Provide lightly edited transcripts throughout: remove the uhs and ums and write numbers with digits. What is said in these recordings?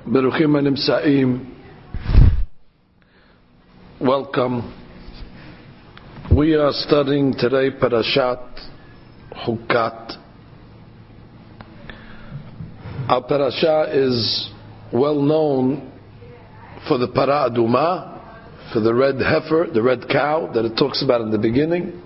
Beruchim Nimsaim. Welcome. We are studying today Parashat Hukat. Our parasha is well known for the Para Aduma, for the red heifer, the red cow that it talks about in the beginning.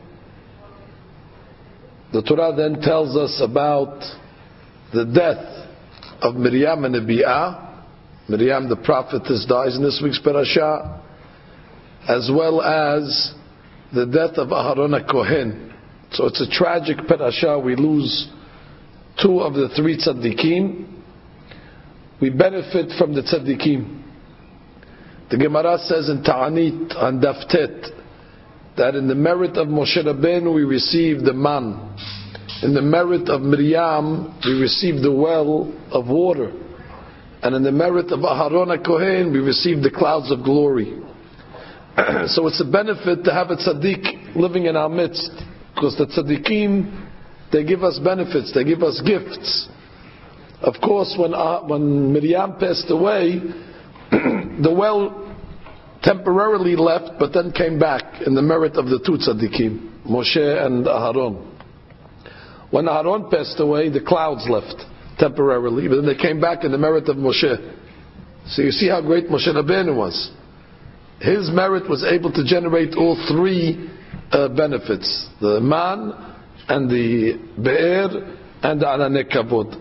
The Torah then tells us about the death of Miriam and Nebi'ah. Miriam the prophetess dies in this week's parasha, as well as the death of Aharon HaKohen. So it's a tragic parasha. We lose two of the three tzaddikim. We benefit from the tzaddikim. The Gemara says in Ta'anit on Daf Tet that in the merit of Moshe Rabbeinu we received the man. In the merit of Miriam we received the well of water. And in the merit of Aharon HaKohen we received the clouds of glory. So it's a benefit to have a tzaddik living in our midst, because the tzaddikim, they give us benefits, they give us gifts. Of course, when Miriam passed away, the well temporarily left, but then came back in the merit of the two tzaddikim, Moshe and Aharon. When Aharon passed away, the clouds left temporarily, but then they came back in the merit of Moshe. So you see how great Moshe Rabbeinu was. His merit was able to generate all three benefits: the man, and the be'er, and the ananei kavod.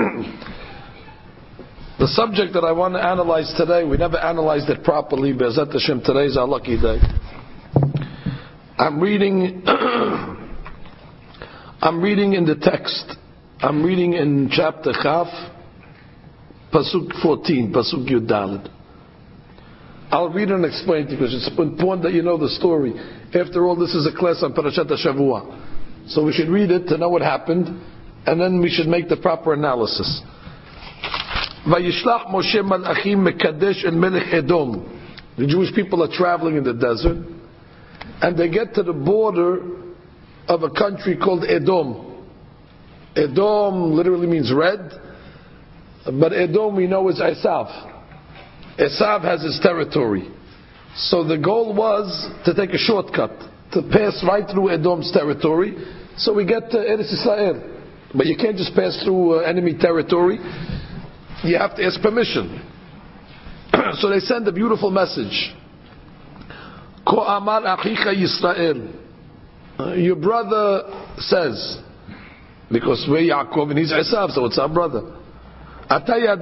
The subject that I want to analyze today, we never analyzed it properly. Be'ezat Hashem, today is our lucky day. I'm reading in the text. I'm reading in chapter Chaf, Pasuk 14, Pasuk Yud Daled. I'll read it and explain to you because it's important that you know the story. After all, this is a class on Parashat HaShavua. So we should read it to know what happened, and then we should make the proper analysis. Vayishlach Moshe malachim mekadesh el melech Edom. The Jewish people are traveling in the desert, and they get to the border of a country called Edom. Edom literally means red, but Edom we know is Esav. Esav has his territory. So the goal was to take a shortcut, to pass right through Edom's territory, so we get to Eretz Yisrael. But you can't just pass through enemy territory. You have to ask permission. So they send a beautiful message. Ko amar achicha Yisrael. Your brother says, because we're Yaakov and he's Esav, so it's our brother. You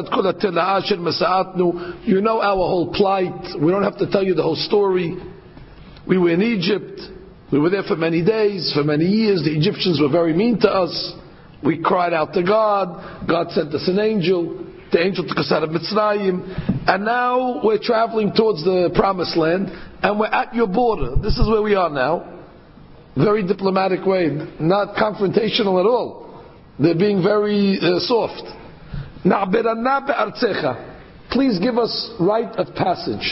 know our whole plight. We don't have to tell you the whole story. We were in Egypt. We were there for many days, for many years. The Egyptians were very mean to us. We cried out to God. God sent us an angel. The angel took us out of Mitzrayim. And now we're traveling towards the promised land, and we're at your border. This is where we are now. Very diplomatic way, not confrontational at all. They're being very soft. Please give us right of passage.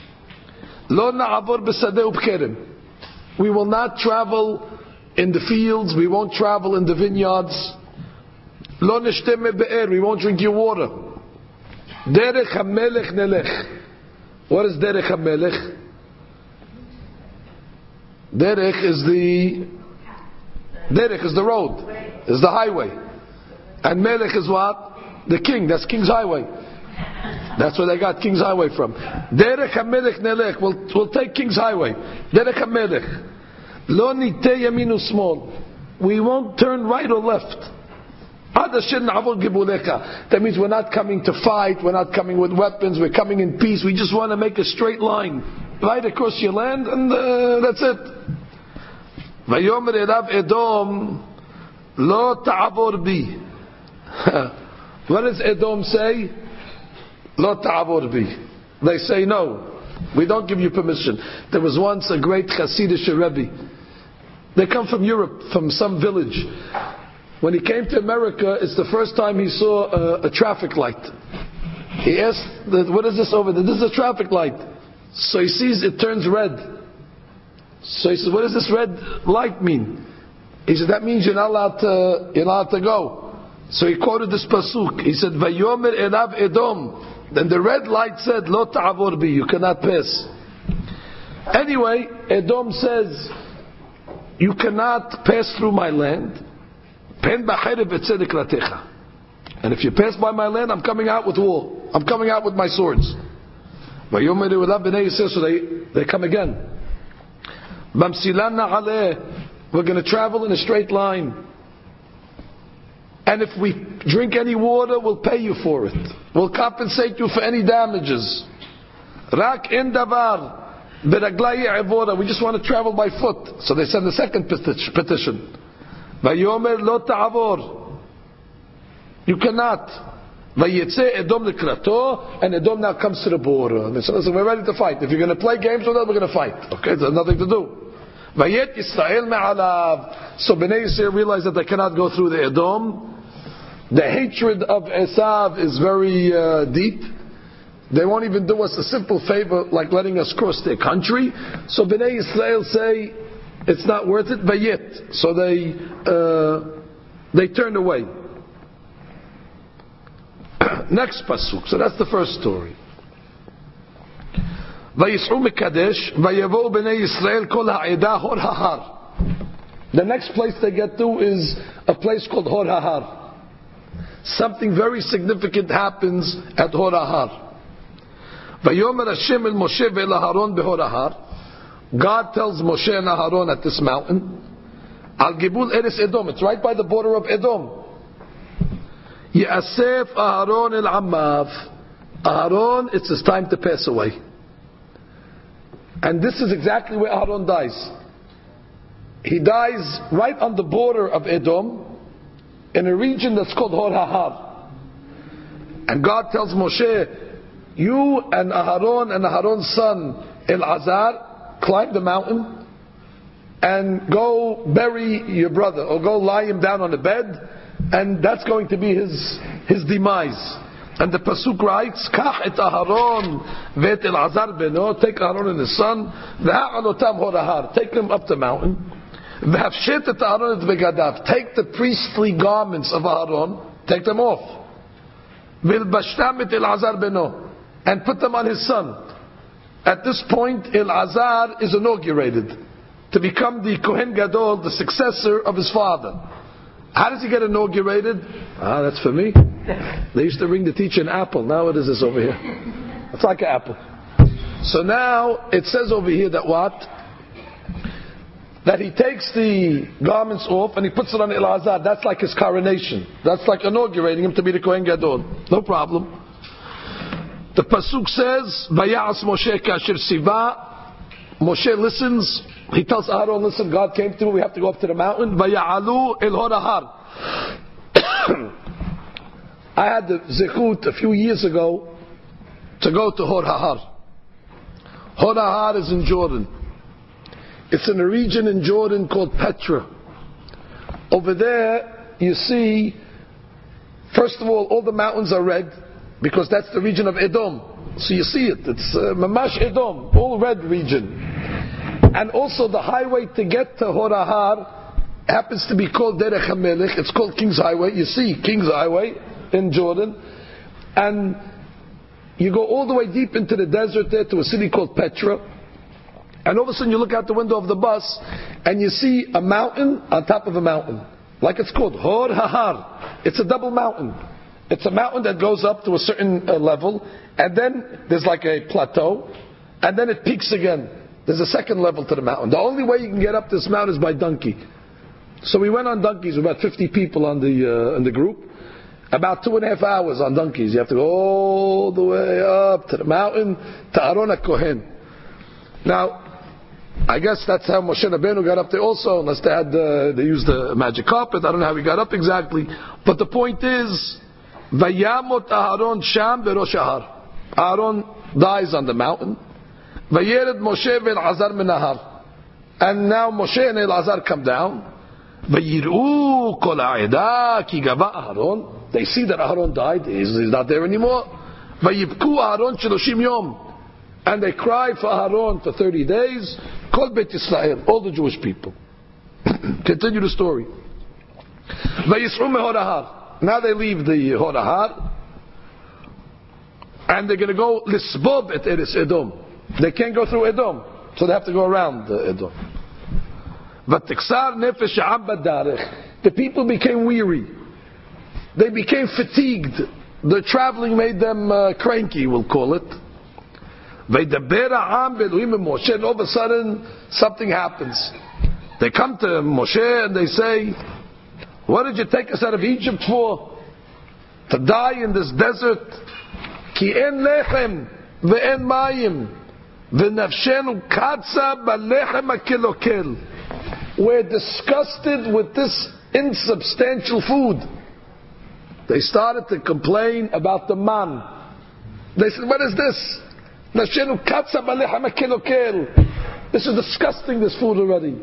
We will not travel in the fields. We won't travel in the vineyards. We won't drink your water. What is derech hamelech? Derech is the road, is the highway, and melech is what? The king. That's King's Highway. That's where they got King's Highway from. Derech hamelech nelech. We'll take King's Highway. Derech hamelech. Lo niteh yamin u'smol. We won't turn right or left. Ad asher na'avod gibulecha. That means we're not coming to fight. We're not coming with weapons. We're coming in peace. We just want to make a straight line right across your land, and that's it. Vayomer elav Edom lo ta'avor bi. What does Edom say? Lo ta'avor bi. They say no, we don't give you permission. There was once a great Hasidic Rebbe. They come from Europe, from some village. When he came to America, it's the first time he saw a traffic light. He asked, what is this over there? This is a traffic light. So he sees it turns red. So he says, what does this red light mean? He said, that means you're not allowed to go. So he quoted this pasuk. He said, "Vayomer elav Edom Then the red light said, Lo ta'avor bi, you cannot pass. Anyway, Edom says, you cannot pass through my land. Pen b'cherev v'tzedek ratecha. And if you pass by my land, I'm coming out with war. I'm coming out with my swords. So they come again. We're going to travel in a straight line. And if we drink any water, we'll pay you for it. We'll compensate you for any damages. Rak in davar. We just want to travel by foot. So they send the second petition. Vayomer lo ta'avor. You cannot. Vayetze Edom likrato, and Edom now comes to the border. And they say, listen, we're ready to fight. If you're going to play games with us, we're going to fight. Okay, there's nothing to do. Vayet Yisrael me'alav. So Bnei Yisrael realize that they cannot go through the Edom. The hatred of Esav is very deep. They won't even do us a simple favor like letting us cross their country. So Bnei Yisrael say, it's not worth it, Vayet. So they turn away. Next pasuk. So that's the first story. Vayis'u mekadesh, vayavo bnei Yisrael kol ha'edah hor hahar. The next place they get to is a place called Hor Hahar. Something very significant happens at Hor Hahar. Vayomer Hashem el Moshe ve'el Aharon behor Hahar. God tells Moshe and Aharon at this mountain, Al Gibul Eres Edom. It's right by the border of Edom. Yasef Aharon el Ammav. Aharon, it's his time to pass away. And this is exactly where Aharon dies. He dies right on the border of Edom, in a region that's called Hor Hahar. And God tells Moshe, you and Aharon's son Elazar, climb the mountain and go bury your brother, or go lie him down on the bed, and that's going to be his demise. And the pasuk writes, Kach et Aharon ve'et Elazar beno, take Aharon and his son, ve'ha'alotam Hor Hahar, take them up the mountain, ve'hafshet et Aharon et begadav, take the priestly garments of Aharon, take them off, ve'lbashtam et Elazar beno, and put them on his son. At this point, Elazar is inaugurated to become the Kohen Gadol, the successor of his father. How does he get inaugurated? That's for me. They used to ring the teacher an apple. Now it is this over here. It's like an apple. So now it says over here that what? That he takes the garments off and he puts it on Elazar. That's like his coronation. That's like inaugurating him to be the Kohen Gadol. No problem. The pasuk says, "Vayas Moshe kasher siva." Moshe listens. He tells Aaron, "Listen, God came to me. We have to go up to the mountain." Vaya'alu el Hor Hahar. I had the zechut a few years ago to go to Hor Hahar. Hor Hahar is in Jordan. It's in a region in Jordan called Petra. Over there, you see, first of all the mountains are red, because that's the region of Edom. So you see it. It's Mamash Edom, all red region. And also the highway to get to Hor Hahar happens to be called Derech HaMelech. It's called King's Highway. You see King's Highway in Jordan. And you go all the way deep into the desert there to a city called Petra. And all of a sudden you look out the window of the bus and you see a mountain on top of a mountain. Like it's called Hor Hahar. It's a double mountain. It's a mountain that goes up to a certain level, and then there's like a plateau, and then it peaks again. There's a second level to the mountain. The only way you can get up this mountain is by donkey. So we went on donkeys, about 50 people on the group. About 2.5 hours on donkeys. You have to go all the way up to the mountain, to Aron HaKohen. Now, I guess that's how Moshe Rabbeinu got up there also, unless they used the magic carpet. I don't know how he got up exactly. But the point is, Vayamot Aharon Sham Berosh Hahar. Aaron dies on the mountain. Vayered Moshe ve'Elazar Menahar. And now Moshe and Elazar come down. Vayiru Kol Ha'edah Ki Gava Aharon. They see that Aharon died. He's not there anymore. Vayibku Aharon Sheloshim Yom. And they cry for Aharon for 30 days. Kol Bet Yisrael, all the Jewish people. Continue the story. Vayis'u meHor Hahar. Now they leave the Hor Hahar. and they're going to go Lisbob at Eretz Edom. They can't go through Edom, so they have to go around Edom. The people became weary. They became fatigued. The traveling made them cranky, we'll call it. And all of a sudden, something happens. They come to Moshe and they say, what did you take us out of Egypt for? To die in this desert? Ki en lechem ve'en mayim ve'nafshenu katsa ba'lechem ha'kelokel. We're disgusted with this insubstantial food. They started to complain about the man. They said, what is this? Nafshenu katsa ba'lechem ha'kelokel. This is disgusting, this food already.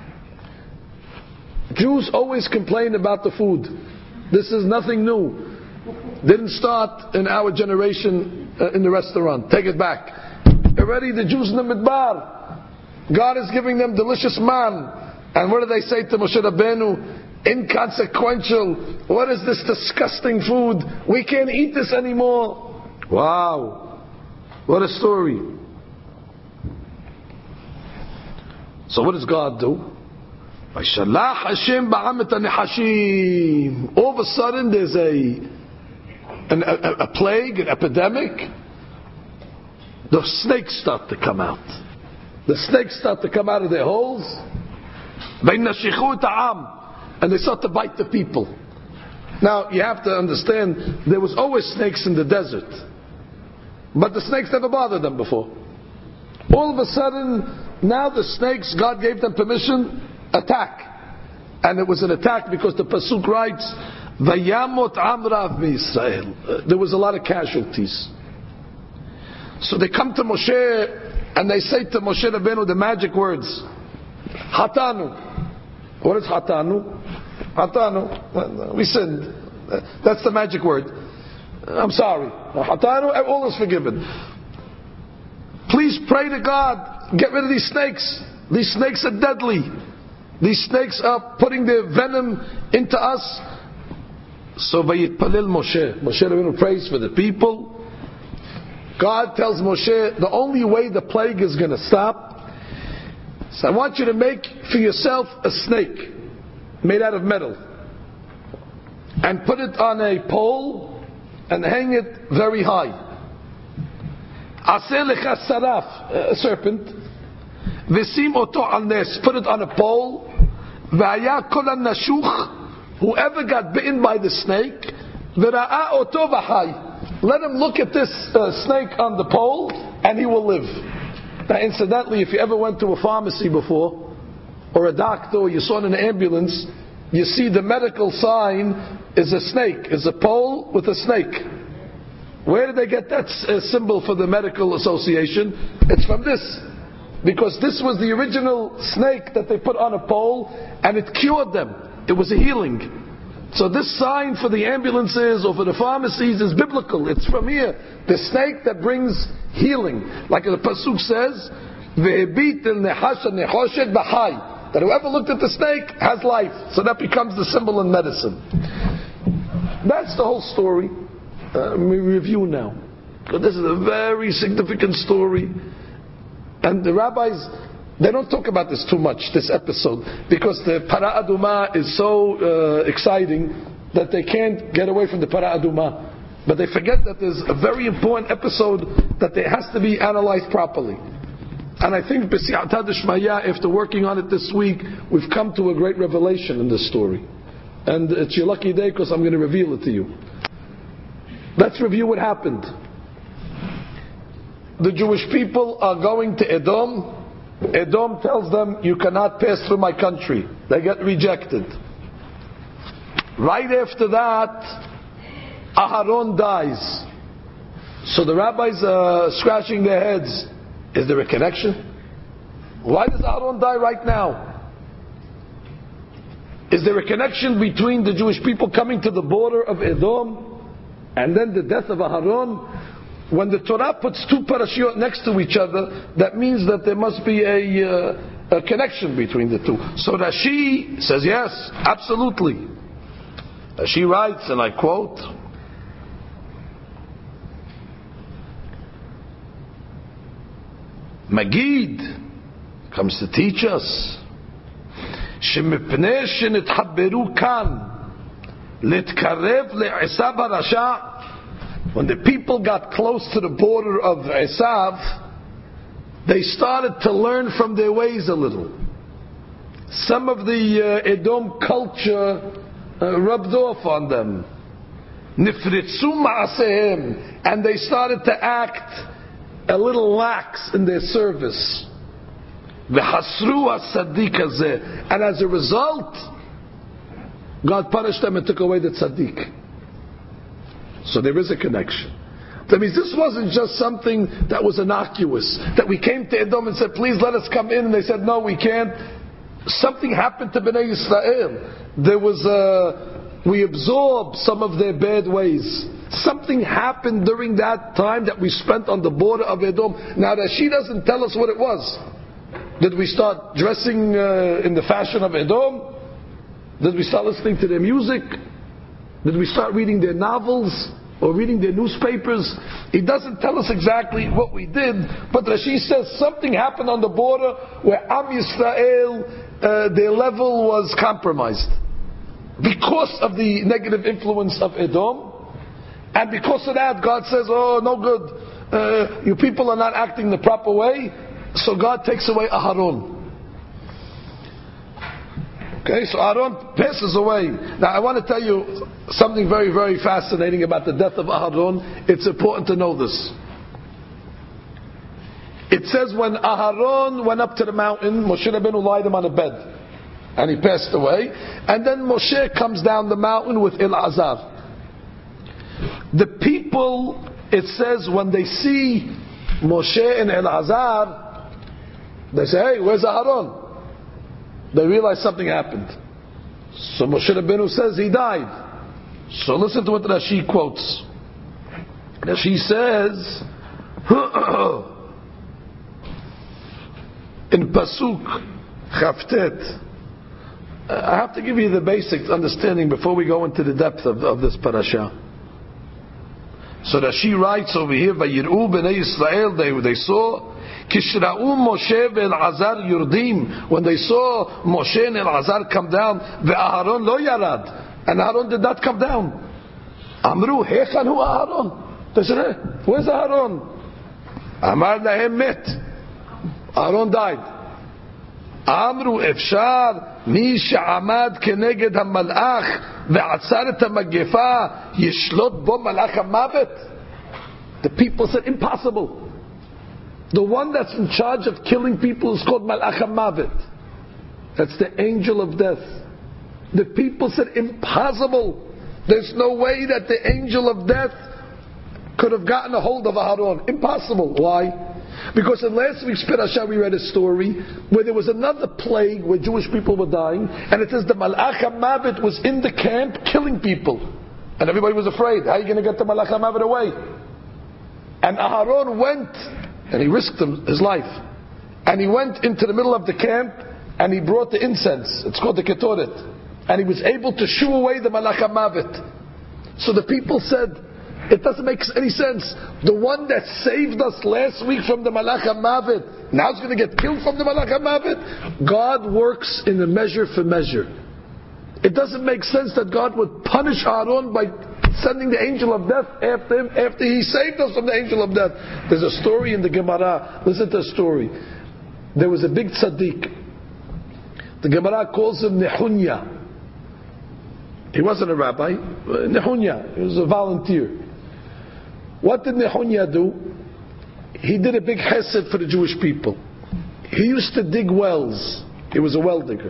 Jews always complain about the food. This is nothing new. Didn't start in our generation in the restaurant. Take it back. Already the Jews in the Midbar, God is giving them delicious man. And what do they say to Moshe Rabbeinu? Inconsequential. What is this disgusting food? We can't eat this anymore. Wow. What a story. So what does God do? All of a sudden there's a plague, an epidemic. The snakes start to come out. The snakes start to come out of their holes. And they start to bite the people. Now you have to understand, there was always snakes in the desert, but the snakes never bothered them before. All of a sudden, now the snakes, God gave them permission, attack. And it was an attack because the Pasuk writes, Vayamot Amrav Israel. There was a lot of casualties. So they come to Moshe and they say to Moshe Rabbeinu the magic words, Hatanu. What is Hatanu? Hatanu. We sinned. That's the magic word. I'm sorry. Hatanu, all is forgiven. Please pray to God, get rid of these snakes. These snakes are deadly. These snakes are putting their venom into us. So Vayitpalil Moshe. Moshe Rabbeinu prays for the people. God tells Moshe, the only way the plague is going to stop, so I want you to make for yourself a snake made out of metal. And put it on a pole and hang it very high. Aseh lecha saraf, a serpent. V'sim oto al nes, put it on a pole. V'aya kol nashuch, whoever got bitten by the snake, v'ra'a oto v'hay, let him look at this snake on the pole and he will live. Now incidentally, if you ever went to a pharmacy before, or a doctor, or you saw it in an ambulance, you see the medical sign is a snake, is a pole with a snake. Where did they get that symbol for the medical association? It's from this. Because this was the original snake that they put on a pole, and it cured them. It was a healing. So this sign for the ambulances or for the pharmacies is biblical. It's from here. The snake that brings healing. Like the Pasuk says, that whoever looked at the snake has life. So that becomes the symbol in medicine. That's the whole story. We review now. But this is a very significant story. And the rabbis, they don't talk about this too much, this episode, because the Para Aduma is so exciting that they can't get away from the Para Aduma. But they forget that there's a very important episode that it has to be analyzed properly. And I think B'si'atah d'shmaya, after working on it this week, we've come to a great revelation in this story. And it's your lucky day because I'm going to reveal it to you. Let's review what happened. The Jewish people are going to Edom. Edom tells them, you cannot pass through my country. They get rejected. Right after that, Aharon dies. So the rabbis are scratching their heads. Is there a connection? Why does Aharon die right now? Is there a connection between the Jewish people coming to the border of Edom and then the death of Aharon? When the Torah puts two parashiyot next to each other, that means that there must be a connection between the two. So Rashi says yes, absolutely. Rashi writes, and I quote, Magid comes to teach us. שמפני שנתחברו כאן להתקרב לעשיו הרשע. When the people got close to the border of Esav, they started to learn from their ways a little. Some of the Edom culture rubbed off on them. Nifritzu ma'asehem, and they started to act a little lax in their service. V'hasru as-sadiq hazeh, and as a result, God punished them and took away the tzaddik. So there is a connection. That means this wasn't just something that was innocuous, that we came to Edom and said, please let us come in, and they said, no, we can't. Something happened to Bnei Yisrael. There was we absorbed some of their bad ways. Something happened during that time that we spent on the border of Edom. Now Rashi doesn't tell us what it was. Did we start dressing in the fashion of Edom? Did we start listening to their music? Did we start reading their novels or reading their newspapers? He doesn't tell us exactly what we did, but Rashi says something happened on the border where Am Yisrael, their level was compromised because of the negative influence of Edom, and because of that God says, oh, no good, you people are not acting the proper way, so God takes away Aharon. Okay, so Aaron passes away. Now I want to tell you something very, very fascinating about the death of Aharon. It's important to know this. It says when Aharon went up to the mountain, Moshe Rabbeinu laid him on a bed, and he passed away. And then Moshe comes down the mountain with Elazar. The people, it says, when they see Moshe and Elazar, they say, hey, where's Aharon? They realize something happened. So Moshe Rabbeinu says he died. So listen to what Rashi quotes. Rashi says in Pasuk Chavtet. I have to give you the basic understanding before we go into the depth of this parasha. So Rashi writes over here, Vayir'u b'nei Yisrael, they saw Kishra'u Moshe ve'Elazar yurdim, when they saw Moshe and Elazar come down, ve'Aharon lo yarad, and Aharon did not come down. Amru hechan hu Aharon. They said, hey, where's Aharon? Amar lahem met. Aharon died. Amru efshar mi she'amad keneged ha'malach ve'atzar et ha'magefa yishlot bo malach ha'mavet. The people said, impossible. The one that's in charge of killing people is called Malach HaMavet. That's the angel of death. The people said, impossible. There's no way that the angel of death could have gotten a hold of Aharon. Impossible. Why? Because in last week's parasha we read a story where there was another plague where Jewish people were dying, and it says the Malach HaMavet was in the camp killing people. And everybody was afraid. How are you going to get the Malach HaMavet away? And Aharon went, and he risked his life. And he went into the middle of the camp and he brought the incense. It's called the Ketoret. And he was able to shoo away the Malach HaMavet. So the people said, it doesn't make any sense. The one that saved us last week from the Malach HaMavet, now he's going to get killed from the Malach HaMavet? God works in a measure for measure. It doesn't make sense that God would punish Aaron by sending the angel of death after him, after he saved us from the angel of death. There's a story in the Gemara. Listen to the story. There was a big tzaddik. The Gemara calls him Nehunya. He wasn't a rabbi. Nehunya. He was a volunteer. What did Nehunya do? He did a big chesed for the Jewish people. He used to dig wells. He was a well digger.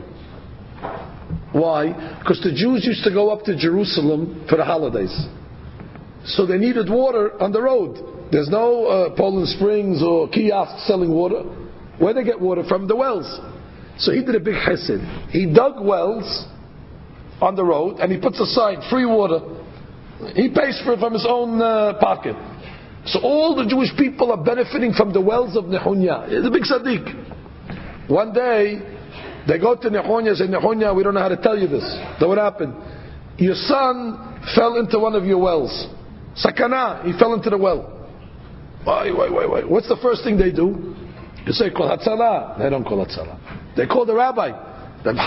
Why? Because the Jews used to go up to Jerusalem for the holidays. So they needed water on the road. There's no Poland Springs or kiosks selling water. Where they get water? From the wells. So he did a big chesed. He dug wells on the road and he puts aside free water. He pays for it from his own pocket. So all the Jewish people are benefiting from the wells of Nehunya. It's a big tzaddik. One day, they go to Nehunya and say, Nehunya, we don't know how to tell you this. Then what happened? Your son fell into one of your wells. Sakana, he fell into the well. Why? What's the first thing they do? You say Kol Hatzala. They don't call Hatzala. They call the rabbi. Rabbi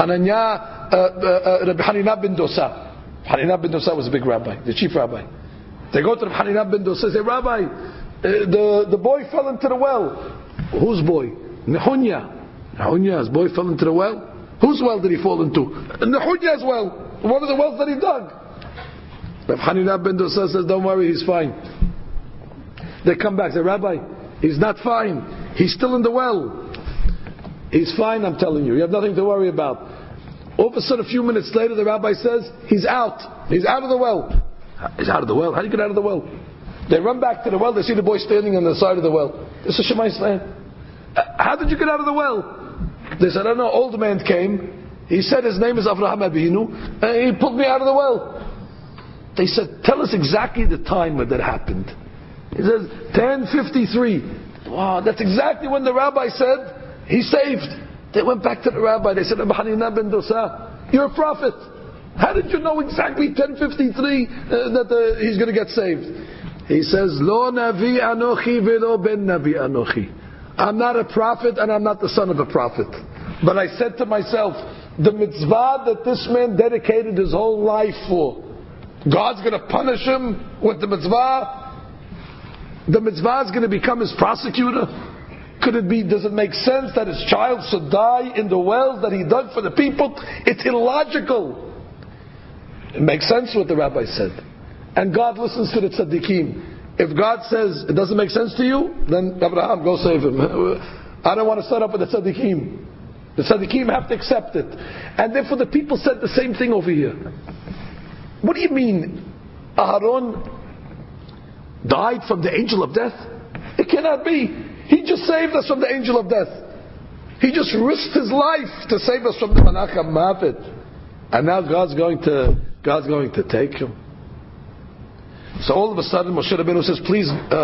Hanina ben Dosa. Hanina ben Dosa was a big rabbi, the chief rabbi. They go to Rabbi Hanina ben Dosa and say, Rabbi, the boy fell into the well. Whose boy? Nehunya. Nehunya's boy fell into the well. Whose well did he fall into? Nehunya's well. One of the wells that he dug. Rabbi Hanina ben Dosa says, don't worry, he's fine. They come back and say, Rabbi, he's not fine. He's still in the well. He's fine, I'm telling you. You have nothing to worry about. All of a sudden, a few minutes later, the rabbi says, he's out. He's out of the well. He's out of the well? How do you get out of the well? They run back to the well. They see the boy standing on the side of the well. They say, Shema Yisrael, how did you get out of the well? They said, I don't know. Old man came. He said his name is Avraham Avinu. And he pulled me out of the well. They said, tell us exactly the time when that happened. He says, 10:53. Wow, that's exactly when the rabbi said, he's saved. They went back to the rabbi. They said, Rabbi Hanina ben Dosa, you're a prophet. How did you know exactly 10:53 that he's going to get saved? He says, Lo navi anochi velo ben navi anochi. I'm not a prophet and I'm not the son of a prophet. But I said to myself, the mitzvah that this man dedicated his whole life for, God's going to punish him with the mitzvah. The mitzvah is going to become his prosecutor. Could it be, does it make sense that his child should die in the wells that he dug for the people? It's illogical. It makes sense what the rabbi said. And God listens to the tzaddikim. If God says it doesn't make sense to you, then Abraham, go save him. I don't want to start up with the tzaddikim. The tzaddikim have to accept it. And therefore the people said the same thing over here. What do you mean Aharon died from the angel of death? It cannot be. He just saved us from the angel of death. He just risked his life to save us from the Malach HaMavet. And now God's going to take him. So all of a sudden Moshe Rabbeinu says, please,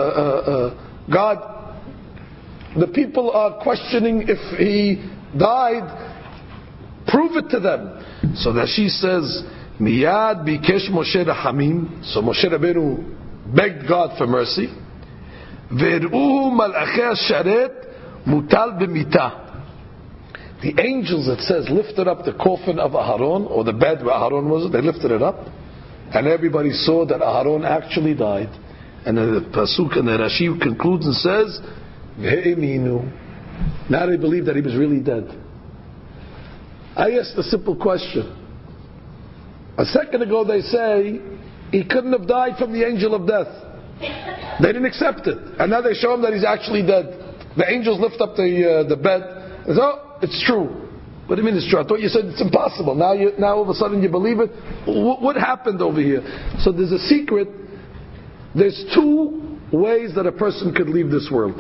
God, the people are questioning if he died. Prove it to them. So that she says, Miyad bikesh Moshe Rahamim. So Moshe Rabbeinu begged God for mercy. Ve'ruhu malachei sharet mutal b'mita. The angels, it says, lifted up the coffin of Aharon, or the bed where Aharon was. They lifted it up, and everybody saw that Aharon actually died. And the pasuk and the Rashi concludes and says, Ve'eminu. Now they believe that he was really dead. I asked a simple question. A second ago they say he couldn't have died from the angel of death. They didn't accept it. And now they show him that he's actually dead. The angels lift up the bed and say, oh, it's true. What do you mean it's true? I thought you said it's impossible. Now all of a sudden you believe it? What happened over here? So there's a secret. There's two ways that a person could leave this world.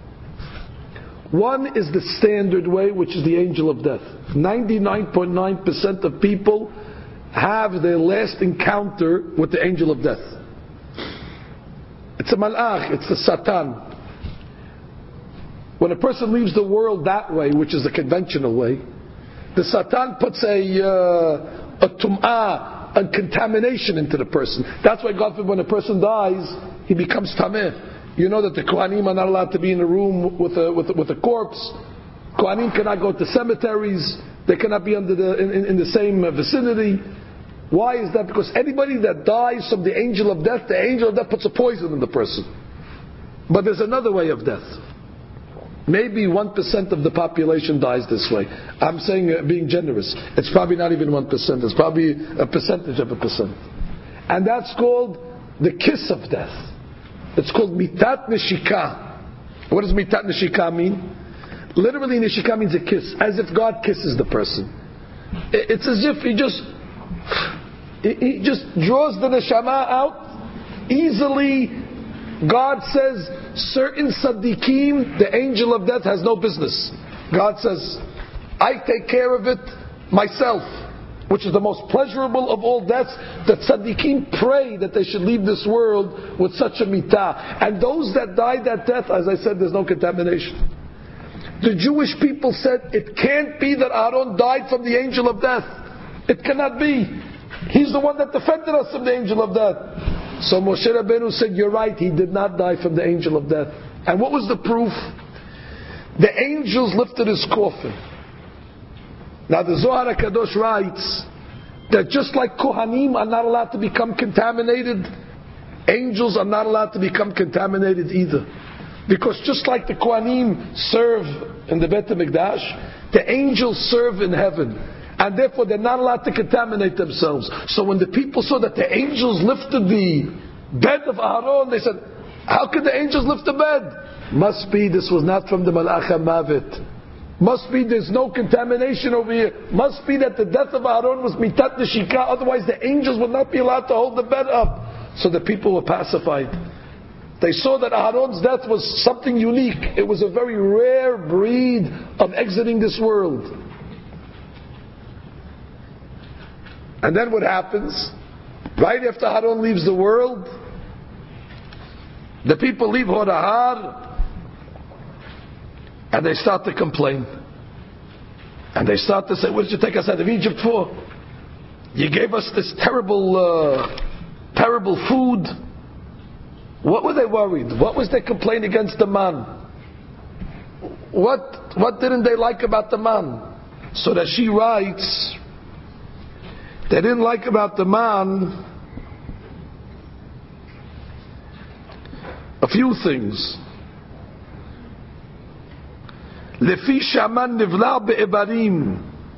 One is the standard way, which is the angel of death. 99.9% of people have their last encounter with the angel of death. It's a malach, it's the Satan. When a person leaves the world that way, which is the conventional way, the Satan puts a tum'ah, a contamination into the person. That's why God forbid when a person dies, he becomes tameh. You know that the Kohanim are not allowed to be in a room with a corpse. Kohanim cannot go to cemeteries. They cannot be under in the same vicinity. Why is that? Because anybody that dies from the angel of death, the angel of death puts a poison in the person. But there's another way of death. Maybe 1% of the population dies this way. I'm saying being generous. It's probably not even 1%. It's probably a percentage of a percent. And that's called the kiss of death. It's called mitat neshika. What does mitat neshika mean? Literally, neshika means a kiss, as if God kisses the person. It's as if he just draws the neshama out easily. God says, certain tzaddikim, the angel of death has no business. God says, I take care of it myself, which is the most pleasurable of all deaths. The tzaddikim pray that they should leave this world with such a mitah. And those that die that death, as I said, there's no contamination. The Jewish people said, it can't be that Aaron died from the angel of death. It cannot be. He's the one that defended us from the angel of death. So Moshe Rabbeinu said, you're right, he did not die from the angel of death. And what was the proof? the angels lifted his coffin. Now the Zohar HaKadosh writes that just like Kohanim are not allowed to become contaminated, angels are not allowed to become contaminated either. Because just like the Kohanim serve in the Beit HaMikdash, the angels serve in heaven. And therefore they're not allowed to contaminate themselves. So when the people saw that the angels lifted the bed of Aaron, they said, how could the angels lift the bed? Must be this was not from the Malach HaMavet. Must be there's no contamination over here. Must be that the death of Aaron was mitat neshika, otherwise the angels would not be allowed to hold the bed up. So the people were pacified. They saw that Aaron's death was something unique. It was a very rare breed of exiting this world. And then what happens? Right after Aaron leaves the world, the people leave Horahar, and they start to complain. And they start to say, what did you take us out of Egypt for? You gave us this terrible food. What were they worried? What was their complaint against the man? What didn't they like about the man? So that she writes, they didn't like about the man a few things. Lefi shaman nivla be'ebarim.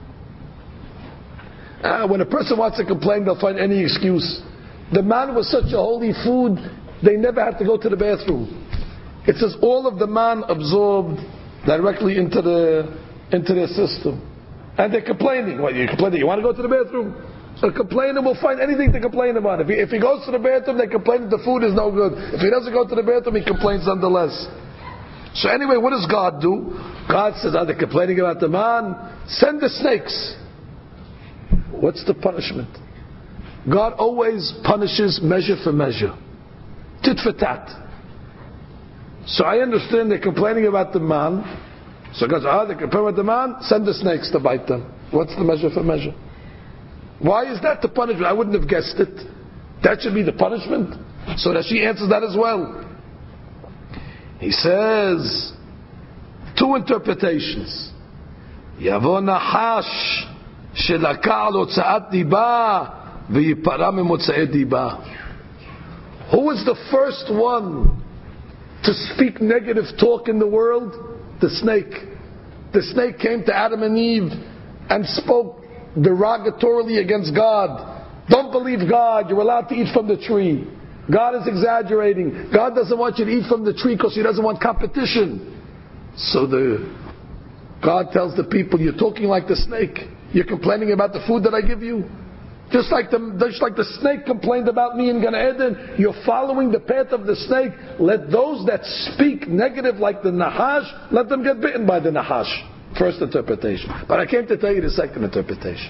When a person wants to complain, they'll find any excuse. The man was such a holy food, they never had to go to the bathroom. It says all of the man absorbed directly into their system. And they're complaining. What, you're complaining? You want to go to the bathroom? So a complainer will find anything to complain about. If he goes to the bathroom, they complain that the food is no good. If he doesn't go to the bathroom, he complains nonetheless. So anyway, what does God do? God says, are they complaining about the man? Send the snakes. What's the punishment? God always punishes measure for measure. Tit for tat. So I understand they're complaining about the man. So God says, they're complaining about the man? Send the snakes to bite them. What's the measure for measure? Why is that the punishment? I wouldn't have guessed it. That should be the punishment. So that she answers that as well. He says, two interpretations. Yavo nahash shelaka al hotzaat diba v'yipara memotzaei diba. Who was the first one to speak negative talk in the world? The snake. The snake came to Adam and Eve and spoke derogatorily against God. Don't believe God. You're allowed to eat from the tree. God is exaggerating. God doesn't want you to eat from the tree because He doesn't want competition. So God tells the people, you're talking like the snake. You're complaining about the food that I give you. Just like the snake complained about me in Gan Eden, you're following the path of the snake. Let those that speak negative like the Nahash, let them get bitten by the Nahash. First interpretation. But I came to tell you the second interpretation.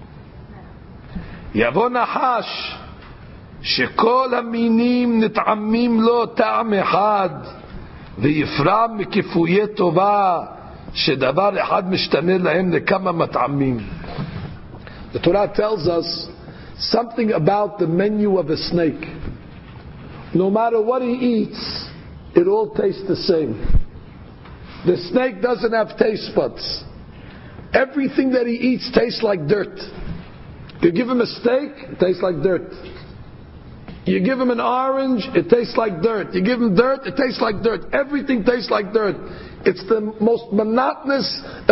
Yavo Nahash שכל המינים נטעמים לו טעם אחד ויפרע מכיפויי טובה שדבר אחד משתנה להם לכמה מטעמים. The Torah tells us something about the menu of a snake. No matter what he eats, it all tastes the same. The snake doesn't have taste buds. Everything that he eats tastes like dirt. You give him a steak, it tastes like dirt. You give him an orange, it tastes like dirt. You give him dirt, it tastes like dirt. Everything tastes like dirt. It's the most monotonous,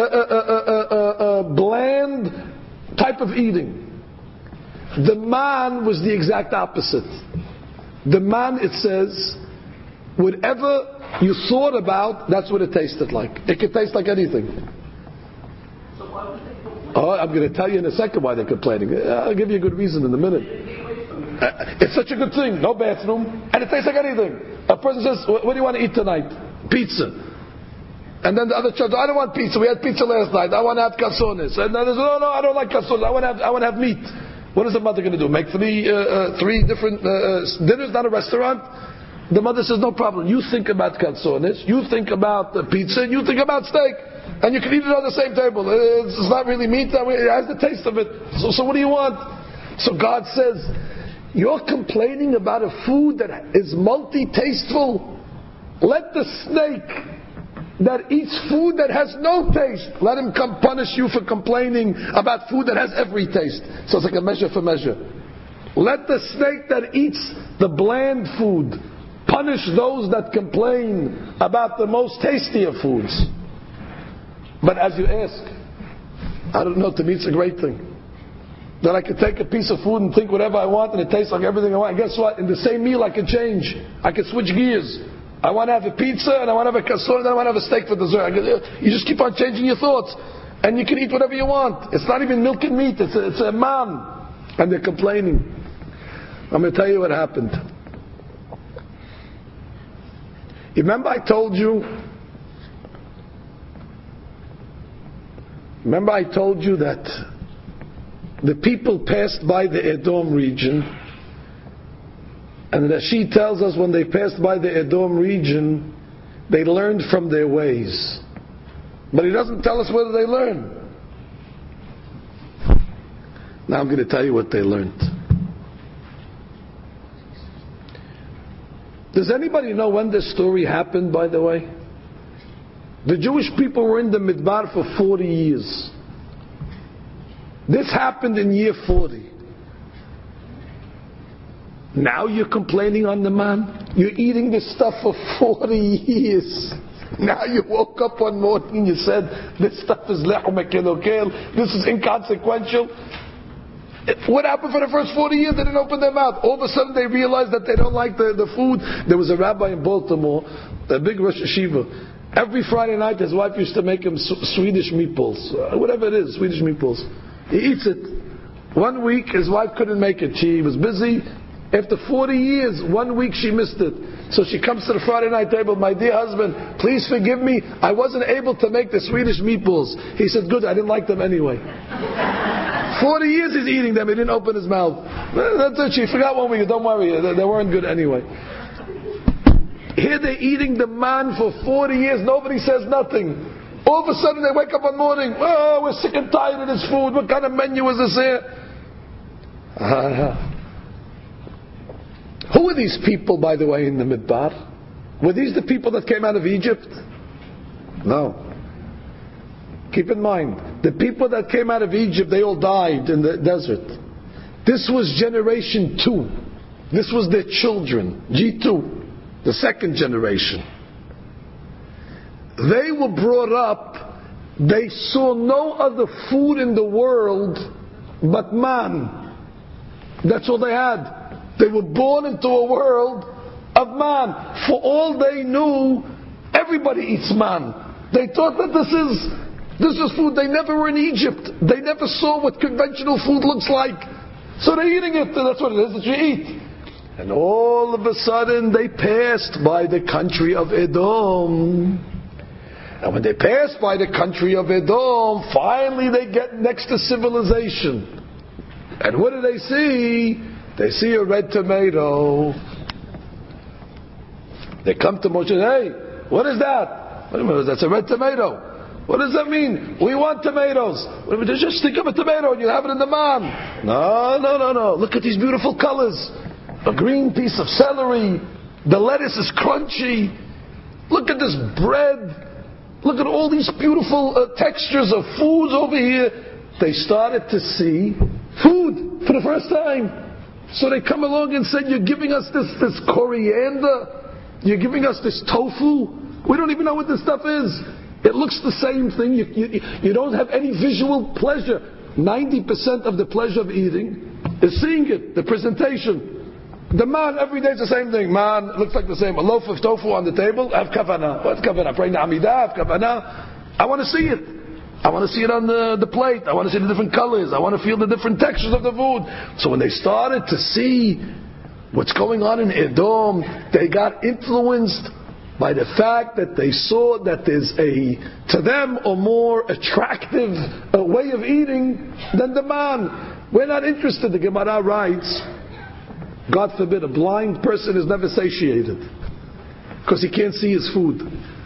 bland type of eating. The man was the exact opposite. The man, it says, whatever you thought about, that's what it tasted like. It could taste like anything. Oh, I'm going to tell you in a second why they're complaining. I'll give you a good reason in a minute. It's such a good thing, no bathroom, and it tastes like anything. A person says, what do you want to eat tonight? Pizza. And then the other child says, I don't want pizza, we had pizza last night, I want to have calzones. And then they say, no, I don't like calzones, I want to have meat. What is the mother going to do? Make three different dinners, not a restaurant? The mother says, no problem, you think about calzones, you think about pizza, and you think about steak. And you can eat it on the same table. It's not really meat, it has the taste of it. So what do you want? So God says, you're complaining about a food that is multi-tasteful. Let the snake that eats food that has no taste, let him come punish you for complaining about food that has every taste. So it's like a measure for measure. Let the snake that eats the bland food punish those that complain about the most tasty of foods. But as you ask, I don't know, to me it's a great thing. That I could take a piece of food and think whatever I want and it tastes like everything I want. And guess what? In the same meal I could change. I could switch gears. I want to have a pizza and I want to have a cassone and I want to have a steak for dessert. You just keep on changing your thoughts. And you can eat whatever you want. It's not even milk and meat. It's a man. And they're complaining. I'm going to tell you what happened. You remember I told you that the people passed by the Edom region, and Rashi tells us when they passed by the Edom region, they learned from their ways. But he doesn't tell us whether they learned. Now I'm going to tell you what they learned. Does anybody know when this story happened, by the way? The Jewish people were in the Midbar for 40 years. This happened in year 40. Now you're complaining on the man? You're eating this stuff for 40 years. Now you woke up one morning and you said, this stuff is le'um ekelokel, this is inconsequential. What happened for the first 40 years? They didn't open their mouth. All of a sudden they realized that they don't like the food. There was a rabbi in Baltimore, a big Rosh Yeshiva. Every Friday night his wife used to make him Swedish meatballs. Whatever it is, Swedish meatballs. He eats it. One week his wife couldn't make it. She was busy. After 40 years, 1 week she missed it. So she comes to the Friday night table, my dear husband, please forgive me, I wasn't able to make the Swedish meatballs. He said, good, I didn't like them anyway. 40 years he's eating them, he didn't open his mouth. That's it, she forgot 1 week, don't worry, they weren't good anyway. Here they're eating the man for 40 years, nobody says nothing. All of a sudden they wake up one morning, oh, we're sick and tired of this food, what kind of menu is this here? Who are these people, by the way, in the Midbar? Were these the people that came out of Egypt? No. Keep in mind, the people that came out of Egypt, they all died in the desert. This was generation 2. This was their children, G2, the second generation. They were brought up, they saw no other food in the world but man. That's all they had. They were born into a world of man. For all they knew, everybody eats man. They thought that this is food. They never were in Egypt. They never saw what conventional food looks like. So they're eating it. That's what it is that you eat. And all of a sudden they passed by the country of Edom. And when they pass by the country of Edom, finally they get next to civilization. And what do they see? They see a red tomato. They come to Moshe, hey, what is that? That's a red tomato. What does that mean? We want tomatoes. Just think of a tomato and you have it in the man. No. Look at these beautiful colors. A green piece of celery. The lettuce is crunchy. Look at this bread. Look at all these beautiful textures of foods over here. They started to see food for the first time. So they come along and said, you're giving us this coriander, you're giving us this tofu, we don't even know what this stuff is. It looks the same thing, you don't have any visual pleasure. 90% of the pleasure of eating is seeing it, the presentation. The man, every day it's the same thing. Man, it looks like the same. A loaf of tofu on the table, have kavanah. What's kavanah? Praying Amidah, have kavanah. I want to see it. I want to see it on the plate. I want to see the different colors. I want to feel the different textures of the food. So when they started to see what's going on in Edom, they got influenced by the fact that they saw that there's to them, a more attractive way of eating than the man. We're not interested. The Gemara writes, God forbid, a blind person is never satiated because he can't see his food.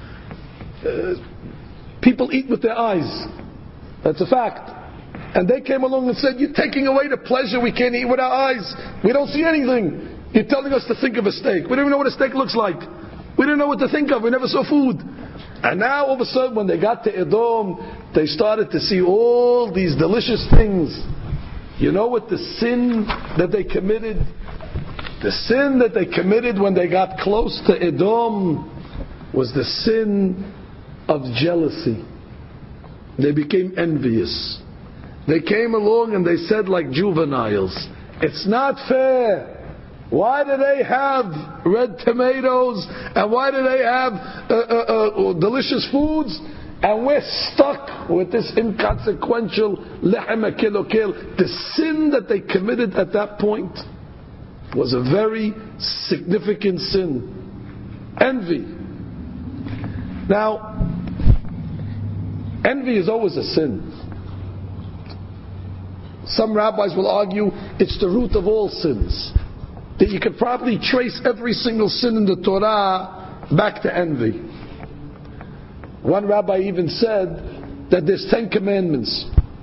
People eat with their eyes. That's a fact. And they came along and said, you're taking away the pleasure. We can't eat with our eyes. We don't see anything. You're telling us to think of a steak. We don't even know what a steak looks like. We don't know what to think of. We never saw food. And now all of a sudden when they got to Edom, they started to see all these delicious things. You know what the sin that they committed? The sin that they committed when they got close to Edom was the sin of jealousy. They became envious. They came along and they said like juveniles, it's not fair. Why do they have red tomatoes and why do they have delicious foods and we're stuck with this inconsequential lehem kilokil? The sin that they committed at that point was a very significant sin. Envy. Now, envy is always a sin. Some rabbis will argue it's the root of all sins. That you could probably trace every single sin in the Torah back to envy. One rabbi even said that there's 10 commandments.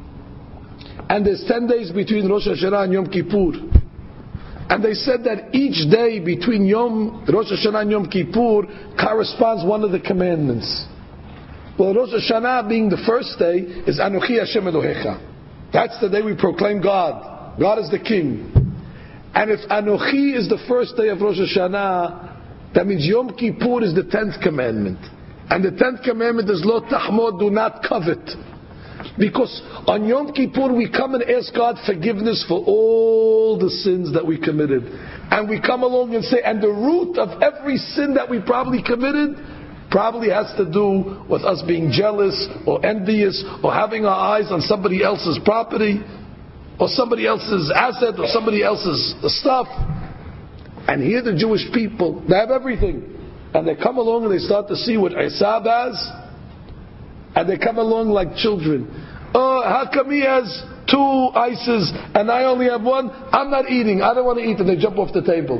And there's 10 days between Rosh Hashanah and Yom Kippur. And they said that each day between Rosh Hashanah and Yom Kippur corresponds one of the commandments. Well, Rosh Hashanah being the first day is Anochi Hashem Elohecha. That's the day we proclaim God. God is the King. And if Anochi is the first day of Rosh Hashanah, that means Yom Kippur is the 10th commandment. And the 10th commandment is Lo Tahmod, do not covet. Because on Yom Kippur we come and ask God forgiveness for all the sins that we committed. And we come along and say, and the root of every sin that we probably committed probably has to do with us being jealous or envious or having our eyes on somebody else's property or somebody else's asset or somebody else's stuff. And here the Jewish people, they have everything. And they come along and they start to see what Esau has. And they come along like children. Oh, how come he has 2 ices and I only have 1? I'm not eating. I don't want to eat. And they jump off the table.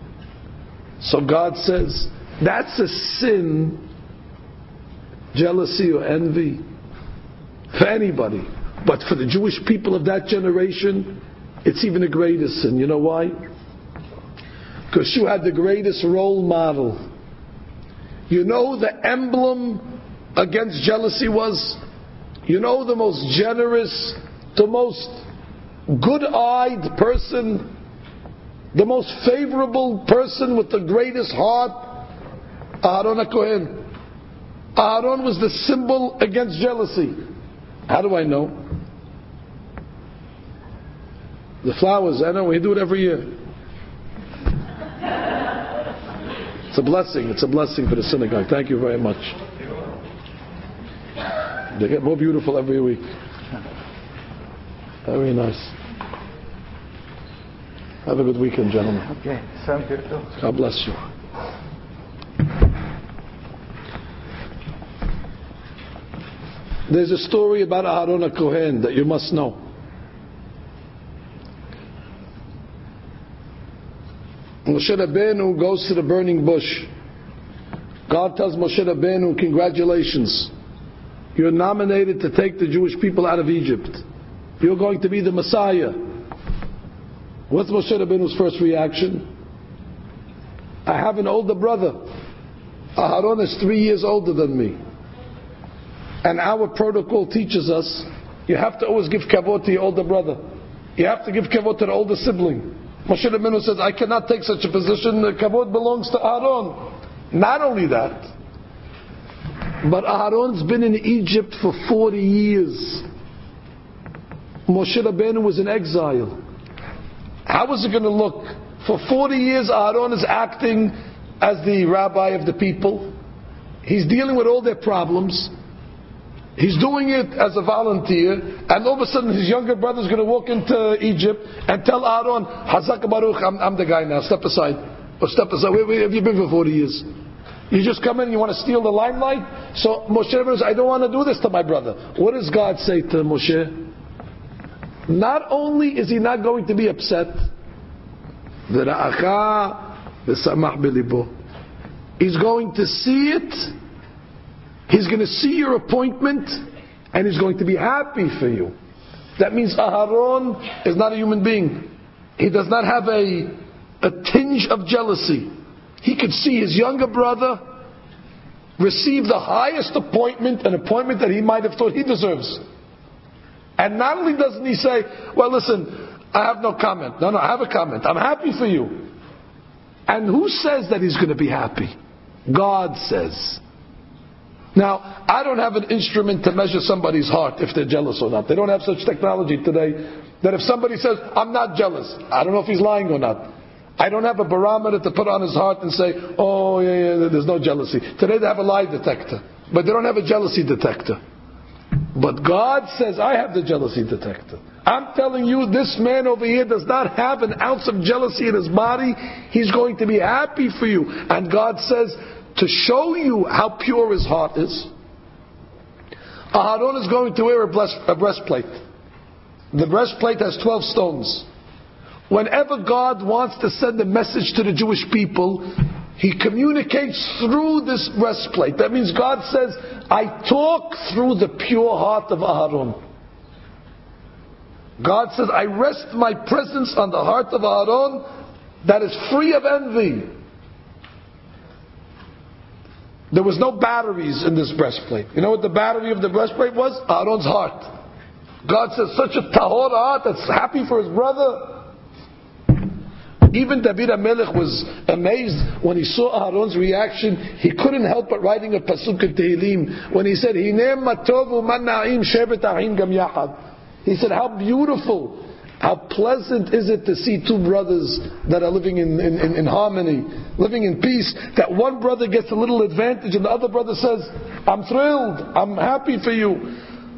So God says, that's a sin, jealousy or envy, for anybody. But for the Jewish people of that generation, it's even a greater sin. You know why? Because you had the greatest role model. You know the emblem against jealousy was? You know the most generous, the most good-eyed person, the most favorable person with the greatest heart? Aharon HaKohen. Aharon was the symbol against jealousy. How do I know? The flowers, I know, we do it every year. It's a blessing. It's a blessing for the synagogue. Thank you very much. They get more beautiful every week. Very nice. Have a good weekend, gentlemen. Okay, thank you too. God bless you. There's a story about Aharon HaKohen that you must know. Moshe Rabbeinu goes to the burning bush. God tells Moshe Rabbeinu, congratulations. You're nominated to take the Jewish people out of Egypt. You're going to be the Messiah. What's Moshe Rabbeinu's first reaction? I have an older brother. Aharon is 3 years older than me. And our protocol teaches us, you have to always give kavod to your older brother. You have to give kavod to the older sibling. Moshe Rabbeinu says, I cannot take such a position. The kavod belongs to Aharon. Not only that, but Aharon's been in Egypt for 40 years. Moshe Rabbeinu was in exile. How is it going to look? For 40 years, Aharon is acting as the rabbi of the people. He's dealing with all their problems. He's doing it as a volunteer, and all of a sudden his younger brother is going to walk into Egypt and tell Aaron, Hazak Baruch, I'm the guy now, step aside. Or step aside. Where have you been for 40 years? You just come in and you want to steal the limelight? So Moshe says, I don't want to do this to my brother. What does God say to Moshe? Not only is he not going to be upset, he's going to see it. He's going to see your appointment and he's going to be happy for you. That means Aharon is not a human being. He does not have a tinge of jealousy. He could see his younger brother receive the highest appointment, an appointment that he might have thought he deserves. And not only doesn't he say, well listen, I have no comment. No, I have a comment. I'm happy for you. And who says that he's going to be happy? God says. Now, I don't have an instrument to measure somebody's heart if they're jealous or not. They don't have such technology today that if somebody says, I'm not jealous, I don't know if he's lying or not. I don't have a barometer to put on his heart and say, oh yeah, there's no jealousy. Today they have a lie detector, but they don't have a jealousy detector. But God says, I have the jealousy detector. I'm telling you, this man over here does not have an ounce of jealousy in his body. He's going to be happy for you. And God says, to show you how pure his heart is, Aharon is going to wear a breastplate. The breastplate has 12 stones. Whenever God wants to send a message to the Jewish people, He communicates through this breastplate. That means God says, I talk through the pure heart of Aharon. God says, I rest my presence on the heart of Aharon that is free of envy. There was no batteries in this breastplate. You know what the battery of the breastplate was? Aharon's heart. God says, such a tahor heart that's happy for his brother. Even David HaMelech was amazed when he saw Aharon's reaction. He couldn't help but writing a pasuk in Tehillim when he said, Hinem matovu man na'im shevet ahim gam yachad. He said, how beautiful, how pleasant is it to see two brothers that are living in harmony, living in peace, that one brother gets a little advantage and the other brother says, I'm thrilled, I'm happy for you.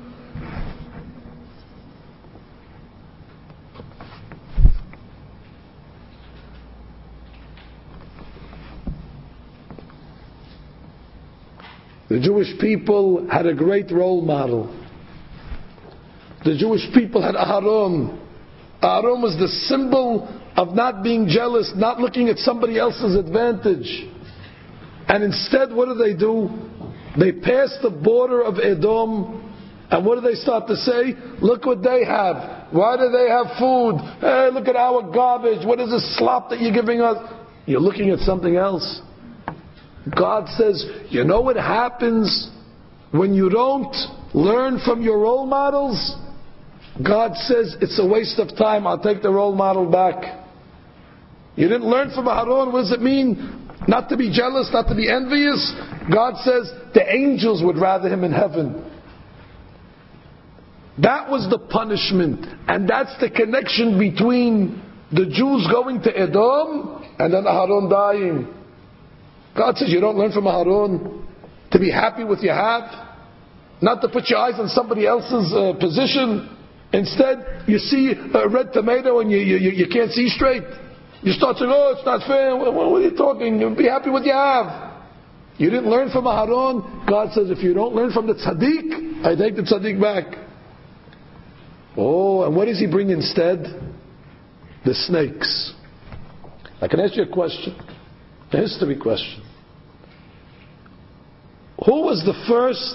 The Jewish people had a great role model. The Jewish people had Aharon. Aharon was the symbol of not being jealous, not looking at somebody else's advantage. And instead, what do? They pass the border of Edom, and what do they start to say? Look what they have. Why do they have food? Hey, look at our garbage. What is this slop that you're giving us? You're looking at something else. God says, you know what happens when you don't learn from your role models? God says, it's a waste of time. I'll take the role model back. You didn't learn from Aharon. What does it mean? Not to be jealous, not to be envious. God says, the angels would rather him in heaven. That was the punishment. And that's the connection between the Jews going to Edom and then Aharon dying. God says, you don't learn from Aharon to be happy with what you have, not to put your eyes on somebody else's position. Instead, you see a red tomato and you can't see straight. You start saying, oh, it's not fair. What are you talking? Be happy with what you have. You didn't learn from Aharon. God says, if you don't learn from the tzaddik, I take the tzaddik back. Oh, and what does he bring instead? The snakes. I can ask you a question. A history question. Who was the first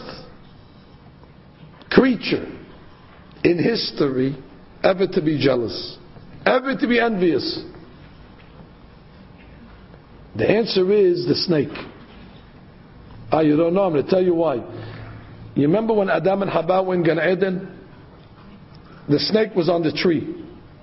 creature in history ever to be jealous? Ever to be envious? The answer is the snake. You don't know, I'm going to tell you why. You remember when Adam and Hawa were in Gan Eden? The snake was on the tree.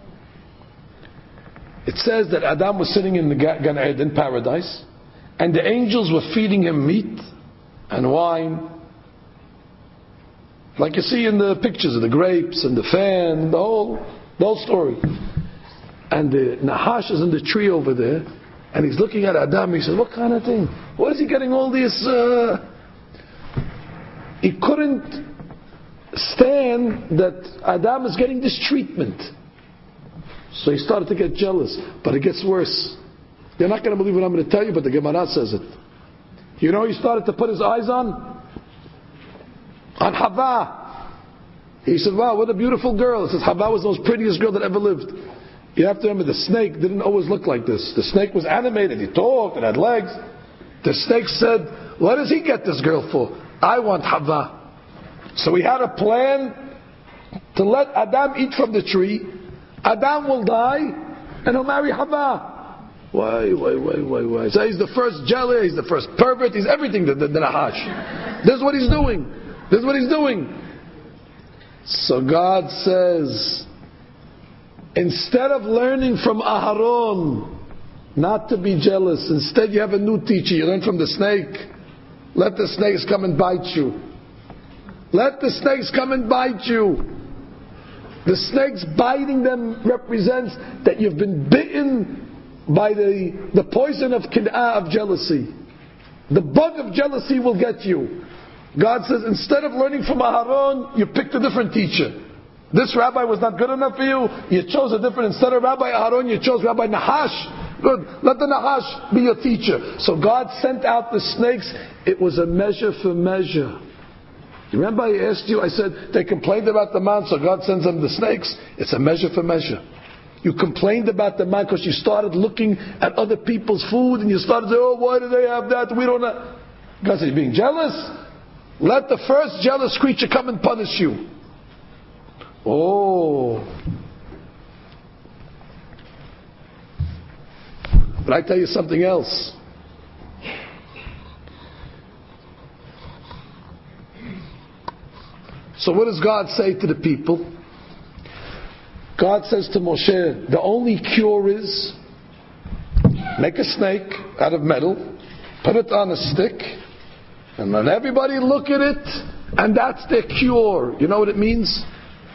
It says that Adam was sitting in the Gan Eden paradise, and the angels were feeding him meat and wine, like you see in the pictures of the grapes and the fan, the whole story. And the Nahash is in the tree over there, and he's looking at Adam. He says, "What kind of thing? Where is he getting all this?" He couldn't stand that Adam is getting this treatment. So he started to get jealous. But it gets worse. You're not going to believe what I'm going to tell you, but the Gemara says it. You know, he started to put his eyes on Hawa. He said, wow, what a beautiful girl. He says, Hawa was the most prettiest girl that ever lived. You have to remember, the snake didn't always look like this. The snake was animated. He talked and had legs. The snake said, what does he get this girl for? I want Hawa. So he had a plan to let Adam eat from the tree. Adam will die, and he'll marry Hawa. Why? So he's the first jailer, he's the first pervert, he's everything, the Nahash. This is what he's doing. So God says, instead of learning from Aharon not to be jealous, instead you have a new teacher. You learn from the snake. Let the snakes come and bite you. Let the snakes come and bite you. The snakes biting them represents that you've been bitten by the poison of kin'ah, of jealousy. The bug of jealousy will get you. God says, instead of learning from Aharon, you picked a different teacher. This rabbi was not good enough for you. You chose a different. Instead of Rabbi Aharon, you chose Rabbi Nahash. Good. Let the Nahash be your teacher. So God sent out the snakes. It was a measure for measure. You remember I asked you, I said, they complained about the man, so God sends them the snakes. It's a measure for measure. You complained about the man because you started looking at other people's food and you started saying, oh, why do they have that? We don't have. God said, you're being jealous? Let the first jealous creature come and punish you. Oh. But I tell you something else. So what does God say to the people? God says to Moshe, the only cure is make a snake out of metal, put it on a stick, and let everybody look at it, and that's their cure. You know what it means?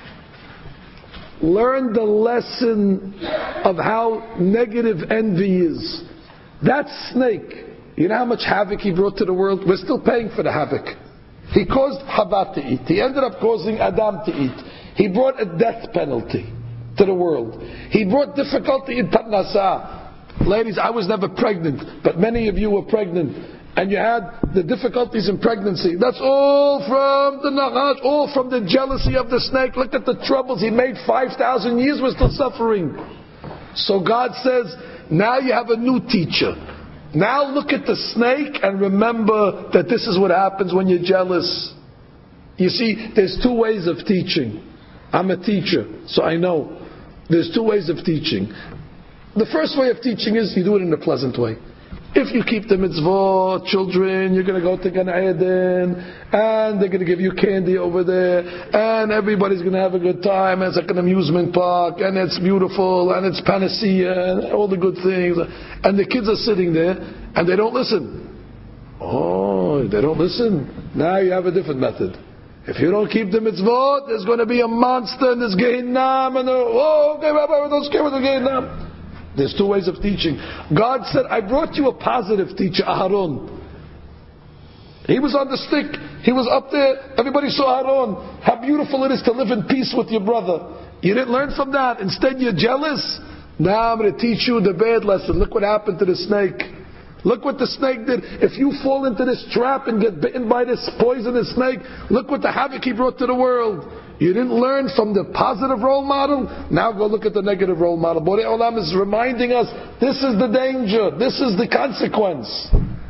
Learn the lesson of how negative envy is. That snake, you know how much havoc he brought to the world? We're still paying for the havoc. He caused Chava to eat. He ended up causing Adam to eat. He brought a death penalty to the world. He brought difficulty in Parnasah. Ladies, I was never pregnant, but many of you were pregnant. And you had the difficulties in pregnancy. That's all from the Nahash, all from the jealousy of the snake. Look at the troubles he made 5,000 years, we're still suffering. So God says, now you have a new teacher. Now look at the snake and remember that this is what happens when you're jealous. You see, there's two ways of teaching. I'm a teacher, so I know. There's two ways of teaching. The first way of teaching is you do it in a pleasant way. If you keep the mitzvot, children, you're going to go to Gan Eden, and they're going to give you candy over there, and everybody's going to have a good time, and it's like an amusement park, and it's beautiful, and it's panacea, and all the good things. And the kids are sitting there, and they don't listen. Oh, they don't listen. Now you have a different method. If you don't keep the mitzvot, there's going to be a monster in this Gehinnom, and okay, Rabbi, don't scare with the Gehinnom. There's two ways of teaching. God said, I brought you a positive teacher, Aharon. He was on the stick. He was up there. Everybody saw Aharon. How beautiful it is to live in peace with your brother. You didn't learn from that. Instead, you're jealous. Now I'm going to teach you the bad lesson. Look what happened to the snake. Look what the snake did. If you fall into this trap and get bitten by this poisonous snake, look what the havoc he brought to the world. You didn't learn from the positive role model? Now go look at the negative role model. Borei Olam is reminding us, this is the danger, this is the consequence.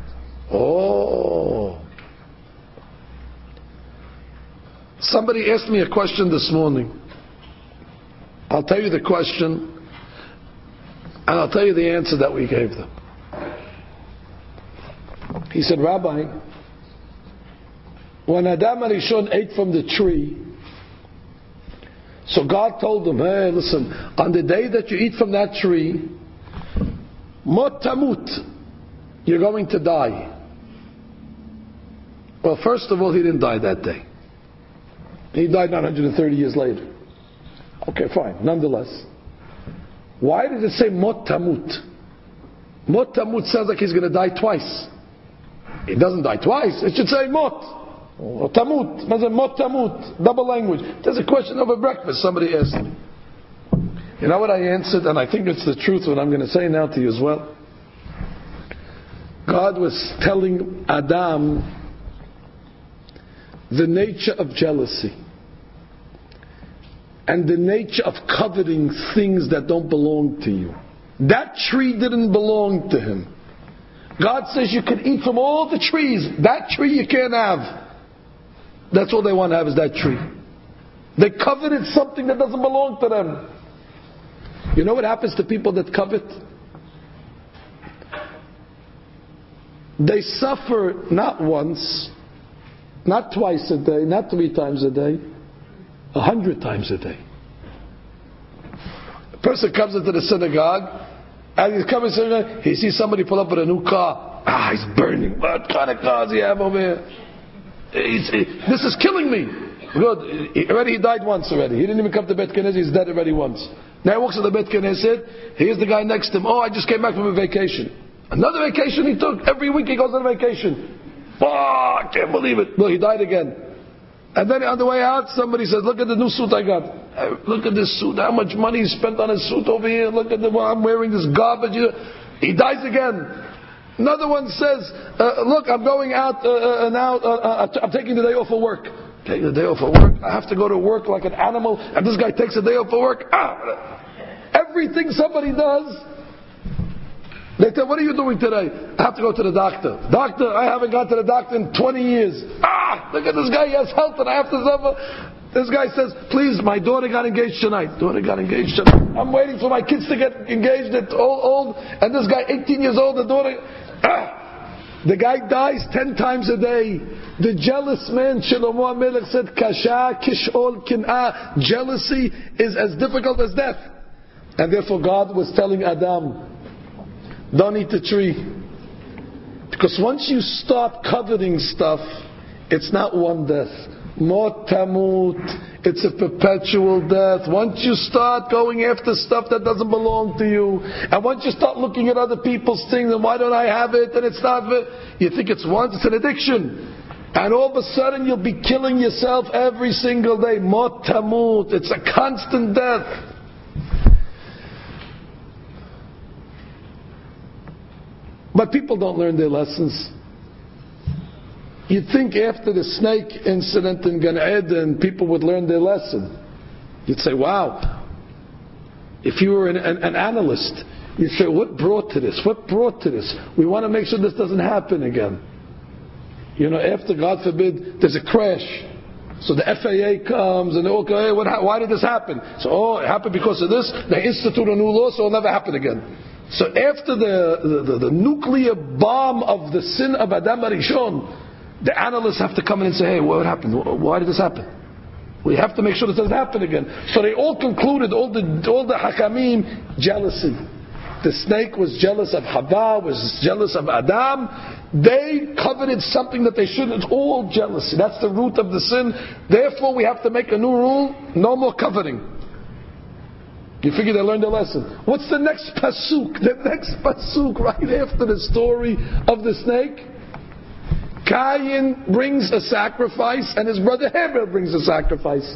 Oh. Somebody asked me a question this morning. I'll tell you the question, and I'll tell you the answer that we gave them. He said, Rabbi, when Adam HaRishon ate from the tree, so God told him, hey, listen, on the day that you eat from that tree, mot tamut, you're going to die. Well, first of all, he didn't die that day. He died 930 years later. Okay, fine. Nonetheless, why did it say mot tamut? Mot tamut sounds like he's going to die twice. He doesn't die twice. It should say mot. Or tamut. Mot tamut. Double language. There's a question over breakfast. Somebody asked me. You know what I answered? And I think it's the truth what I'm going to say now to you as well. God was telling Adam the nature of jealousy and the nature of coveting things that don't belong to you. That tree didn't belong to him. God says you can eat from all the trees. That tree you can't have. That's all they want to have is that tree. They coveted something that doesn't belong to them. You know what happens to people that covet? they suffer not once, not twice a day, not 3 times a day, 100 times a day. A person comes into the synagogue, and he's coming to the synagogue, he sees somebody pull up with a new car. He's burning. What kind of car does he have over here? This is killing me. Good. He died once already. He didn't even come to Bet Knesset. He's dead already once. Now he walks to the Bet Knesset. Here's the guy next to him. I just came back from a vacation. Another vacation he took. Every week he goes on a vacation. I can't believe it. Well, he died again. And then on the way out, somebody says, look at the new suit I got. Look at this suit. How much money he spent on his suit over here. Look at I'm wearing this garbage. He dies again. Another one says, look, I'm going out now. I'm taking the day off of work. Taking the day off of work. I have to go to work like an animal. And this guy takes a day off of work. Everything somebody does. They tell, what are you doing today? I have to go to the doctor. Doctor, I haven't gone to the doctor in 20 years. Look at this guy, he has health and I have to suffer. This guy says, please, my daughter got engaged tonight. Daughter got engaged tonight. I'm waiting for my kids to get engaged. It's old. And this guy, 18 years old, the daughter... The guy dies 10 times a day. The jealous man, Shlomo HaMelech said, Kasha kishol kin'ah. Jealousy is as difficult as death. And therefore God was telling Adam, don't eat the tree. Because once you start coveting stuff, it's not one death. Mot tamut. It's a perpetual death. Once you start going after stuff that doesn't belong to you, and once you start looking at other people's things, and why don't I have it, and it's not, you think it's once, it's an addiction. And all of a sudden you'll be killing yourself every single day. Mot tamut. It's a constant death. But people don't learn their lessons. You'd think after the snake incident in Gan Eden, people would learn their lesson. You'd say, wow. If you were an analyst, you'd say, what brought to this? What brought to this? We want to make sure this doesn't happen again. After, God forbid, there's a crash. So the FAA comes and they all go, hey, why did this happen? So, it happened because of this. They institute a new law, so it'll never happen again. So after the nuclear bomb of the sin of Adam HaRishon, the analysts have to come in and say, hey, what happened? Why did this happen? We have to make sure this doesn't happen again. So they all concluded, all the Hakamim, jealousy. The snake was jealous of Hava, was jealous of Adam. They coveted something that they shouldn't. It's all jealousy. That's the root of the sin. Therefore we have to make a new rule, no more coveting. You figure they learned a lesson. What's the next pasuk? The next pasuk right after the story of the snake? Cain brings a sacrifice and his brother Heber brings a sacrifice.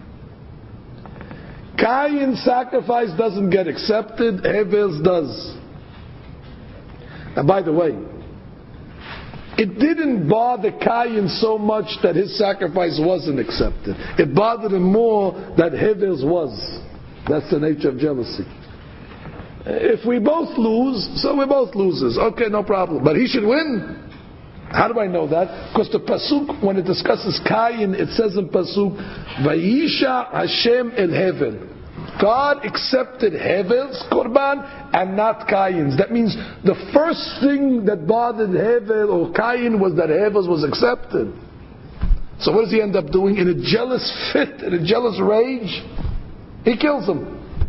Cain's sacrifice doesn't get accepted, Heber's does. And by the way, it didn't bother Cain so much that his sacrifice wasn't accepted. It bothered him more that Heber's was. That's the nature of jealousy. If we both lose, so we're both losers. Okay, no problem. But he should win. How do I know that? Because the pasuk, when it discusses Cain, it says in pasuk, Vayisha Hashem el Hevel. God accepted Hevel's korban and not Cain's. That means the first thing that bothered Hevel or Cain was that Hevel's was accepted. So what does he end up doing? In a jealous fit, in a jealous rage, he kills him.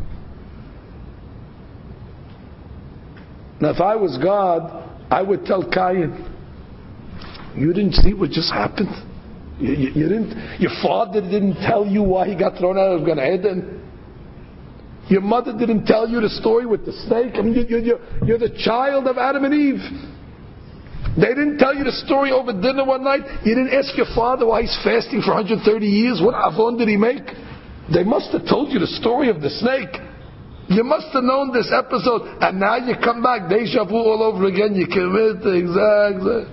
Now if I was God, I would tell Cain, you didn't see what just happened? You didn't. Your father didn't tell you why he got thrown out of Gan Eden. Your mother didn't tell you the story with the snake. I mean, you're the child of Adam and Eve. They didn't tell you the story over dinner one night. You didn't ask your father why he's fasting for 130 years. What avon did he make? They must have told you the story of the snake. You must have known this episode, and now you come back, deja vu all over again. You commit the exact.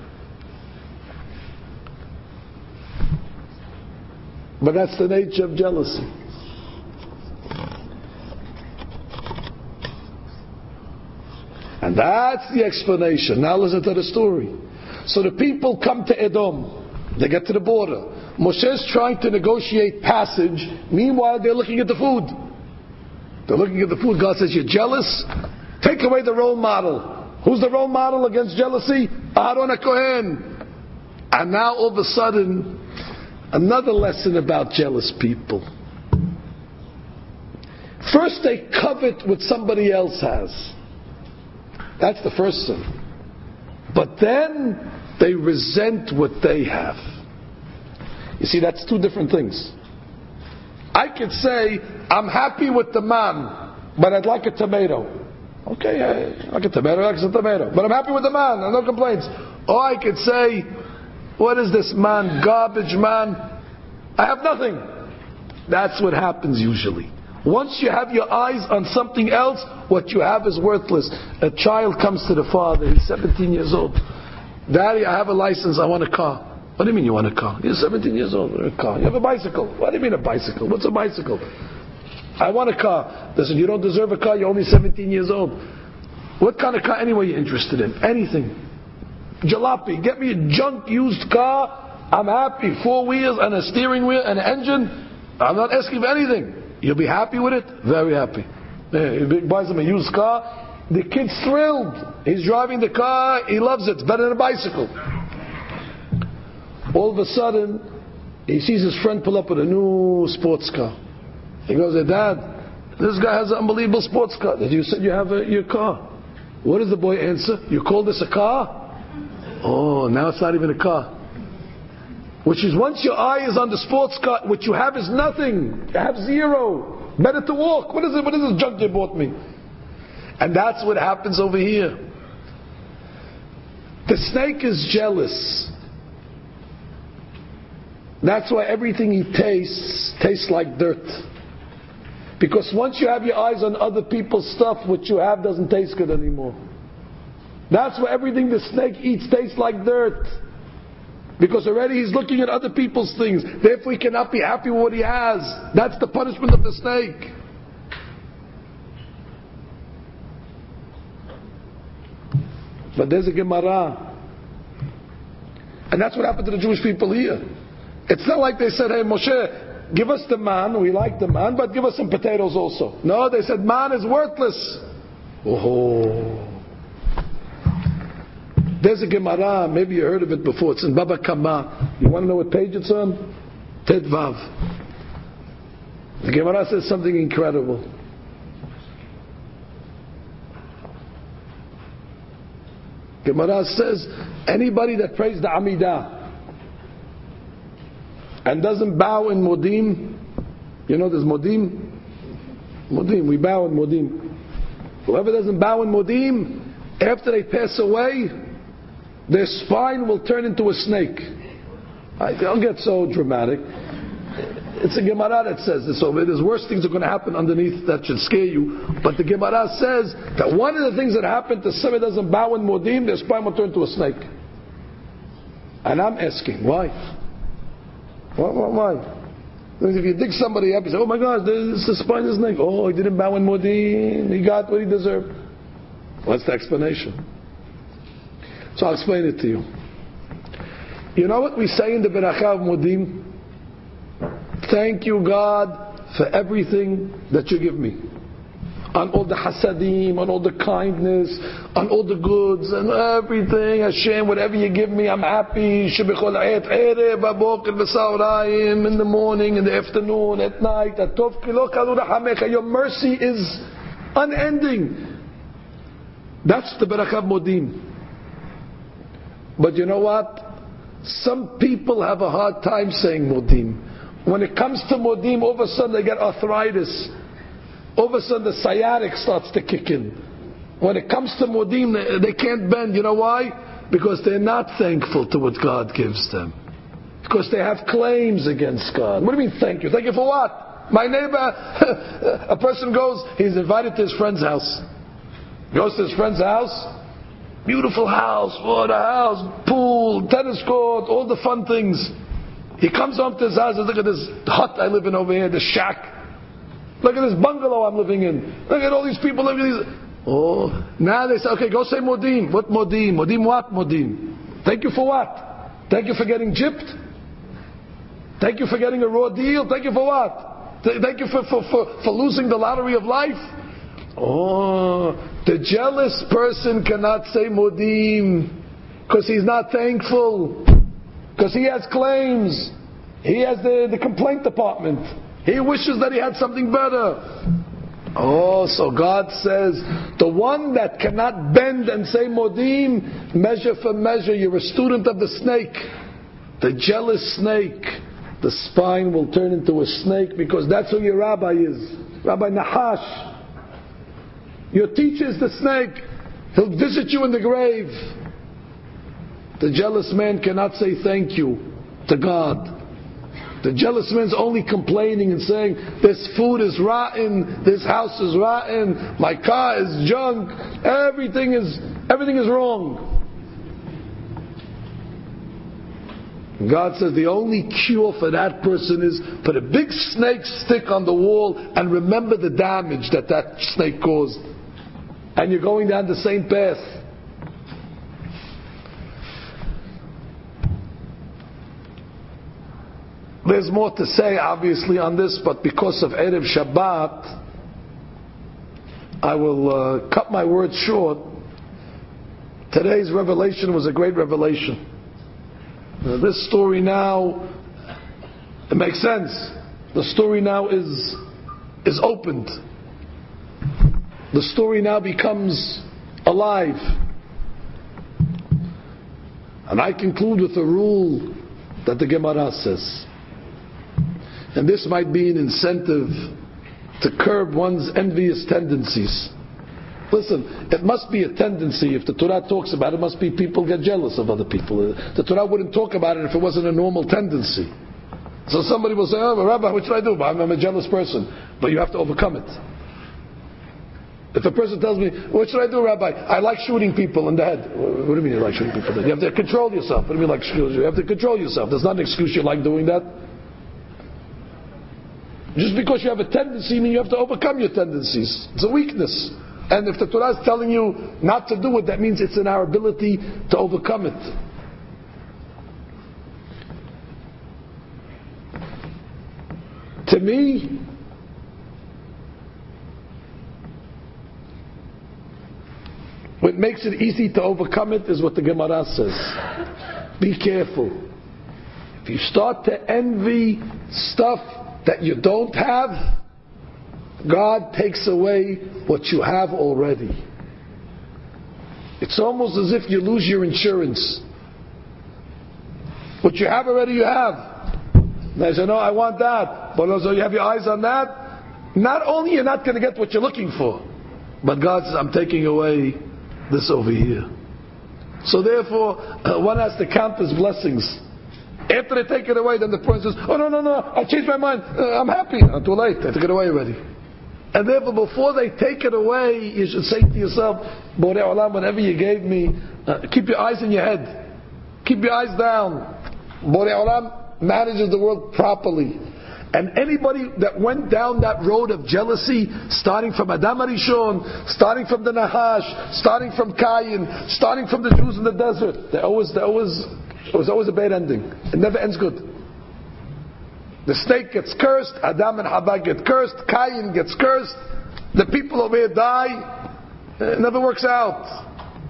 But that's the nature of jealousy. And that's the explanation. Now listen to the story. So the people come to Edom. They get to the border. Moshe's trying to negotiate passage. Meanwhile, they're looking at the food. They're looking at the food. God says, you're jealous? Take away the role model. Who's the role model against jealousy? Aaron HaKohen. And now all of a sudden, another lesson about jealous people. First they covet what somebody else has. That's the first sin. But then they resent what they have. You see, that's two different things. I could say, I'm happy with the man, but I'd like a tomato. Okay, I like a tomato, I like a tomato. But I'm happy with the man, no complaints. Or I could say, what is this man, garbage man? I have nothing. That's what happens usually. Once you have your eyes on something else, what you have is worthless. A child comes to the father, he's 17 years old. Daddy, I have a license, I want a car. What do you mean you want a car? You're 17 years old, a car. You have a bicycle. What do you mean a bicycle? What's a bicycle? I want a car. Listen, you don't deserve a car, you're only 17 years old. What kind of car anyway you're interested in? Anything. Jalopy, get me a junk used car, I'm happy. 4 wheels and a steering wheel and an engine. I'm not asking for anything. You'll be happy with it? Very happy. He buys him a used car. The kid's thrilled. He's driving the car, he loves it. It's better than a bicycle. All of a sudden, he sees his friend pull up with a new sports car. He goes, hey, Dad, this guy has an unbelievable sports car. You said you have your car. What does the boy answer? You call this a car? Oh, now it's not even a car. Which is, once your eye is on the sports car, what you have is nothing. You have zero. Better to walk. What is it? What is this junk you bought me? And that's what happens over here. The snake is jealous. That's why everything he tastes like dirt. Because once you have your eyes on other people's stuff, what you have doesn't taste good anymore. That's why everything the snake eats tastes like dirt. Because already he's looking at other people's things. Therefore he cannot be happy with what he has. That's the punishment of the snake. But there's a Gemara. And that's what happened to the Jewish people here. It's not like they said, hey Moshe, give us the man, we like the man, but give us some potatoes also. No, they said man is worthless. Oh. There's a Gemara, maybe you heard of it before, it's in Baba Kama. You want to know what page it's on? Ted Vav. The Gemara says something incredible. Gemara says, anybody that prays the Amidah and doesn't bow in Modim, you know there's Modim? Modim, we bow in Modim. Whoever doesn't bow in Modim, after they pass away, their spine will turn into a snake. I don't get so dramatic. It's a Gemara that says this over. There's worse things that are going to happen underneath that should scare you. But the Gemara says that one of the things that happened to somebody that doesn't bow in Modim, their spine will turn into a snake. And I'm asking, why? Why? Because if you dig somebody up, you say, oh my God, this is the spine of a snake. Oh, he didn't bow in Modim. He got what he deserved. What's the explanation? So I'll explain it to you. You know what we say in the Beracha of Modim? Thank you, God, for everything that you give me. On all the hasadim, on all the kindness, on all the goods, and everything. Hashem, whatever you give me, I'm happy. In the morning, in the afternoon, at night. Your mercy is unending. That's the Beracha of Modim. But you know what? Some people have a hard time saying Modim. When it comes to Modim, all of a sudden they get arthritis. All of a sudden the sciatic starts to kick in. When it comes to Modim, they can't bend. You know why? Because they're not thankful to what God gives them. Because they have claims against God. What do you mean thank you? Thank you for what? My neighbor, a person goes, he's invited to his friend's house. Goes to his friend's house. Beautiful house, water house, pool, tennis court, all the fun things. He comes home to his house and says, look at this hut I live in over here, this shack. Look at this bungalow I'm living in. Look at all these people living in these. Oh, now they say, okay, go say Modim. What Modim? Modim what? Modim. Thank you for what? Thank you for getting gypped? Thank you for getting a raw deal? Thank you for what? Thank you for losing the lottery of life? Oh, the jealous person cannot say Modim. Because he's not thankful. Because he has claims. He has the complaint department. He wishes that he had something better. Oh, so God says, the one that cannot bend and say modim, measure for measure, you're a student of the snake. The jealous snake. The spine will turn into a snake because that's who your rabbi is. Rabbi Nahash. Your teacher is the snake. He'll visit you in the grave. The jealous man cannot say thank you to God. The jealous man's only complaining and saying, this food is rotten, this house is rotten, my car is junk, everything is wrong. God says the only cure for that person is put a big snake stick on the wall and remember the damage that snake caused. And you're going down the same path. There's more to say obviously on this, but because of Erev Shabbat, I will cut my words short. Today's revelation was a great revelation. This story now, it makes sense. The story now is opened. The story now becomes alive. And I conclude with a rule that the Gemara says. And this might be an incentive to curb one's envious tendencies. Listen, it must be a tendency. If the Torah talks about it, it must be people get jealous of other people. The Torah wouldn't talk about it if it wasn't a normal tendency. So somebody will say, oh, Rabbi, what should I do? I'm a jealous person. But you have to overcome it. If a person tells me, what should I do, Rabbi? I like shooting people in the head. What do you mean you like shooting people in the head? You have to control yourself. What do you mean like shooting? You have to control yourself. There's not an excuse you like doing that. Just because you have a tendency means you have to overcome your tendencies. It's a weakness. And if the Torah is telling you not to do it, that means it's in our ability to overcome it. To me, what makes it easy to overcome it is what the Gemara says. Be careful. If you start to envy stuff that you don't have, God takes away what you have already. It's almost as if you lose your insurance. What you have already, you have. And I say, no, I want that. But also you have your eyes on that. Not only you're not going to get what you're looking for, but God says, I'm taking away this over here. So therefore, one has to count his blessings. After they take it away, then the person says, oh no, I changed my mind, I'm happy. Not too late, they took it away already. And therefore, before they take it away, you should say to yourself, Borei Olam, whatever you gave me, keep your eyes in your head. Keep your eyes down. Borei Olam manages the world properly. And anybody that went down that road of jealousy, starting from Adam HaRishon, starting from the Nahash, starting from Cain, starting from the Jews in the desert, it was always a bad ending. It never ends good. The snake gets cursed, Adam and Hava get cursed, Cain gets cursed, the people over here die, it never works out.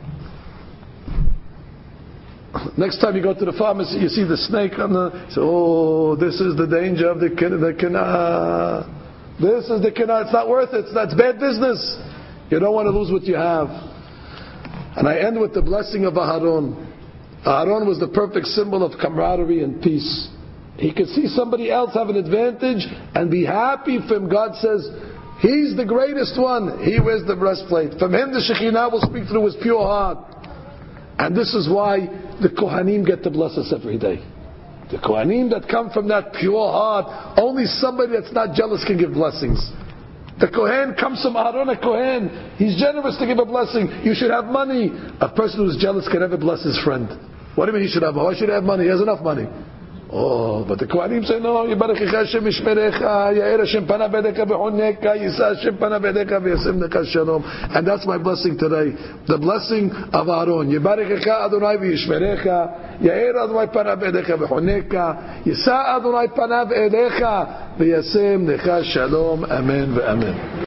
Next time you go to the pharmacy, you see the snake on the, so, oh, this is the danger of the kina. This is the kina, it's not worth it, that's bad business. You don't want to lose what you have. And I end with the blessing of Aharon. Aharon was the perfect symbol of camaraderie and peace. He could see somebody else have an advantage and be happy for him. God says, he's the greatest one. He wears the breastplate. From him the Shekhinah will speak through his pure heart. And this is why the Kohanim get to bless us every day. The Kohanim that come from that pure heart, only somebody that's not jealous can give blessings. The Kohen comes from Aharon HaKohen. He's generous to give a blessing. You should have money. A person who's jealous can never bless his friend. What do you mean he should have? Why should he have money? He has enough money. Oh, but the Kohanim say, no, Yibarechecha Hashem Yishmerecha, Yair Hashem Pana B'Yadeka V'Choneka, Yisa Hashem Pana B'Yadeka V'Yasem Neka Shalom. And that's my blessing today. The blessing of Aaron. Yibarechecha Adonai V'Yishmerecha, Yair Adonai Pana B'Yadeka V'Choneka, Yisa Adonai Pana B'Yadeka V'Yasem Neka Shalom. Amen ve'amen.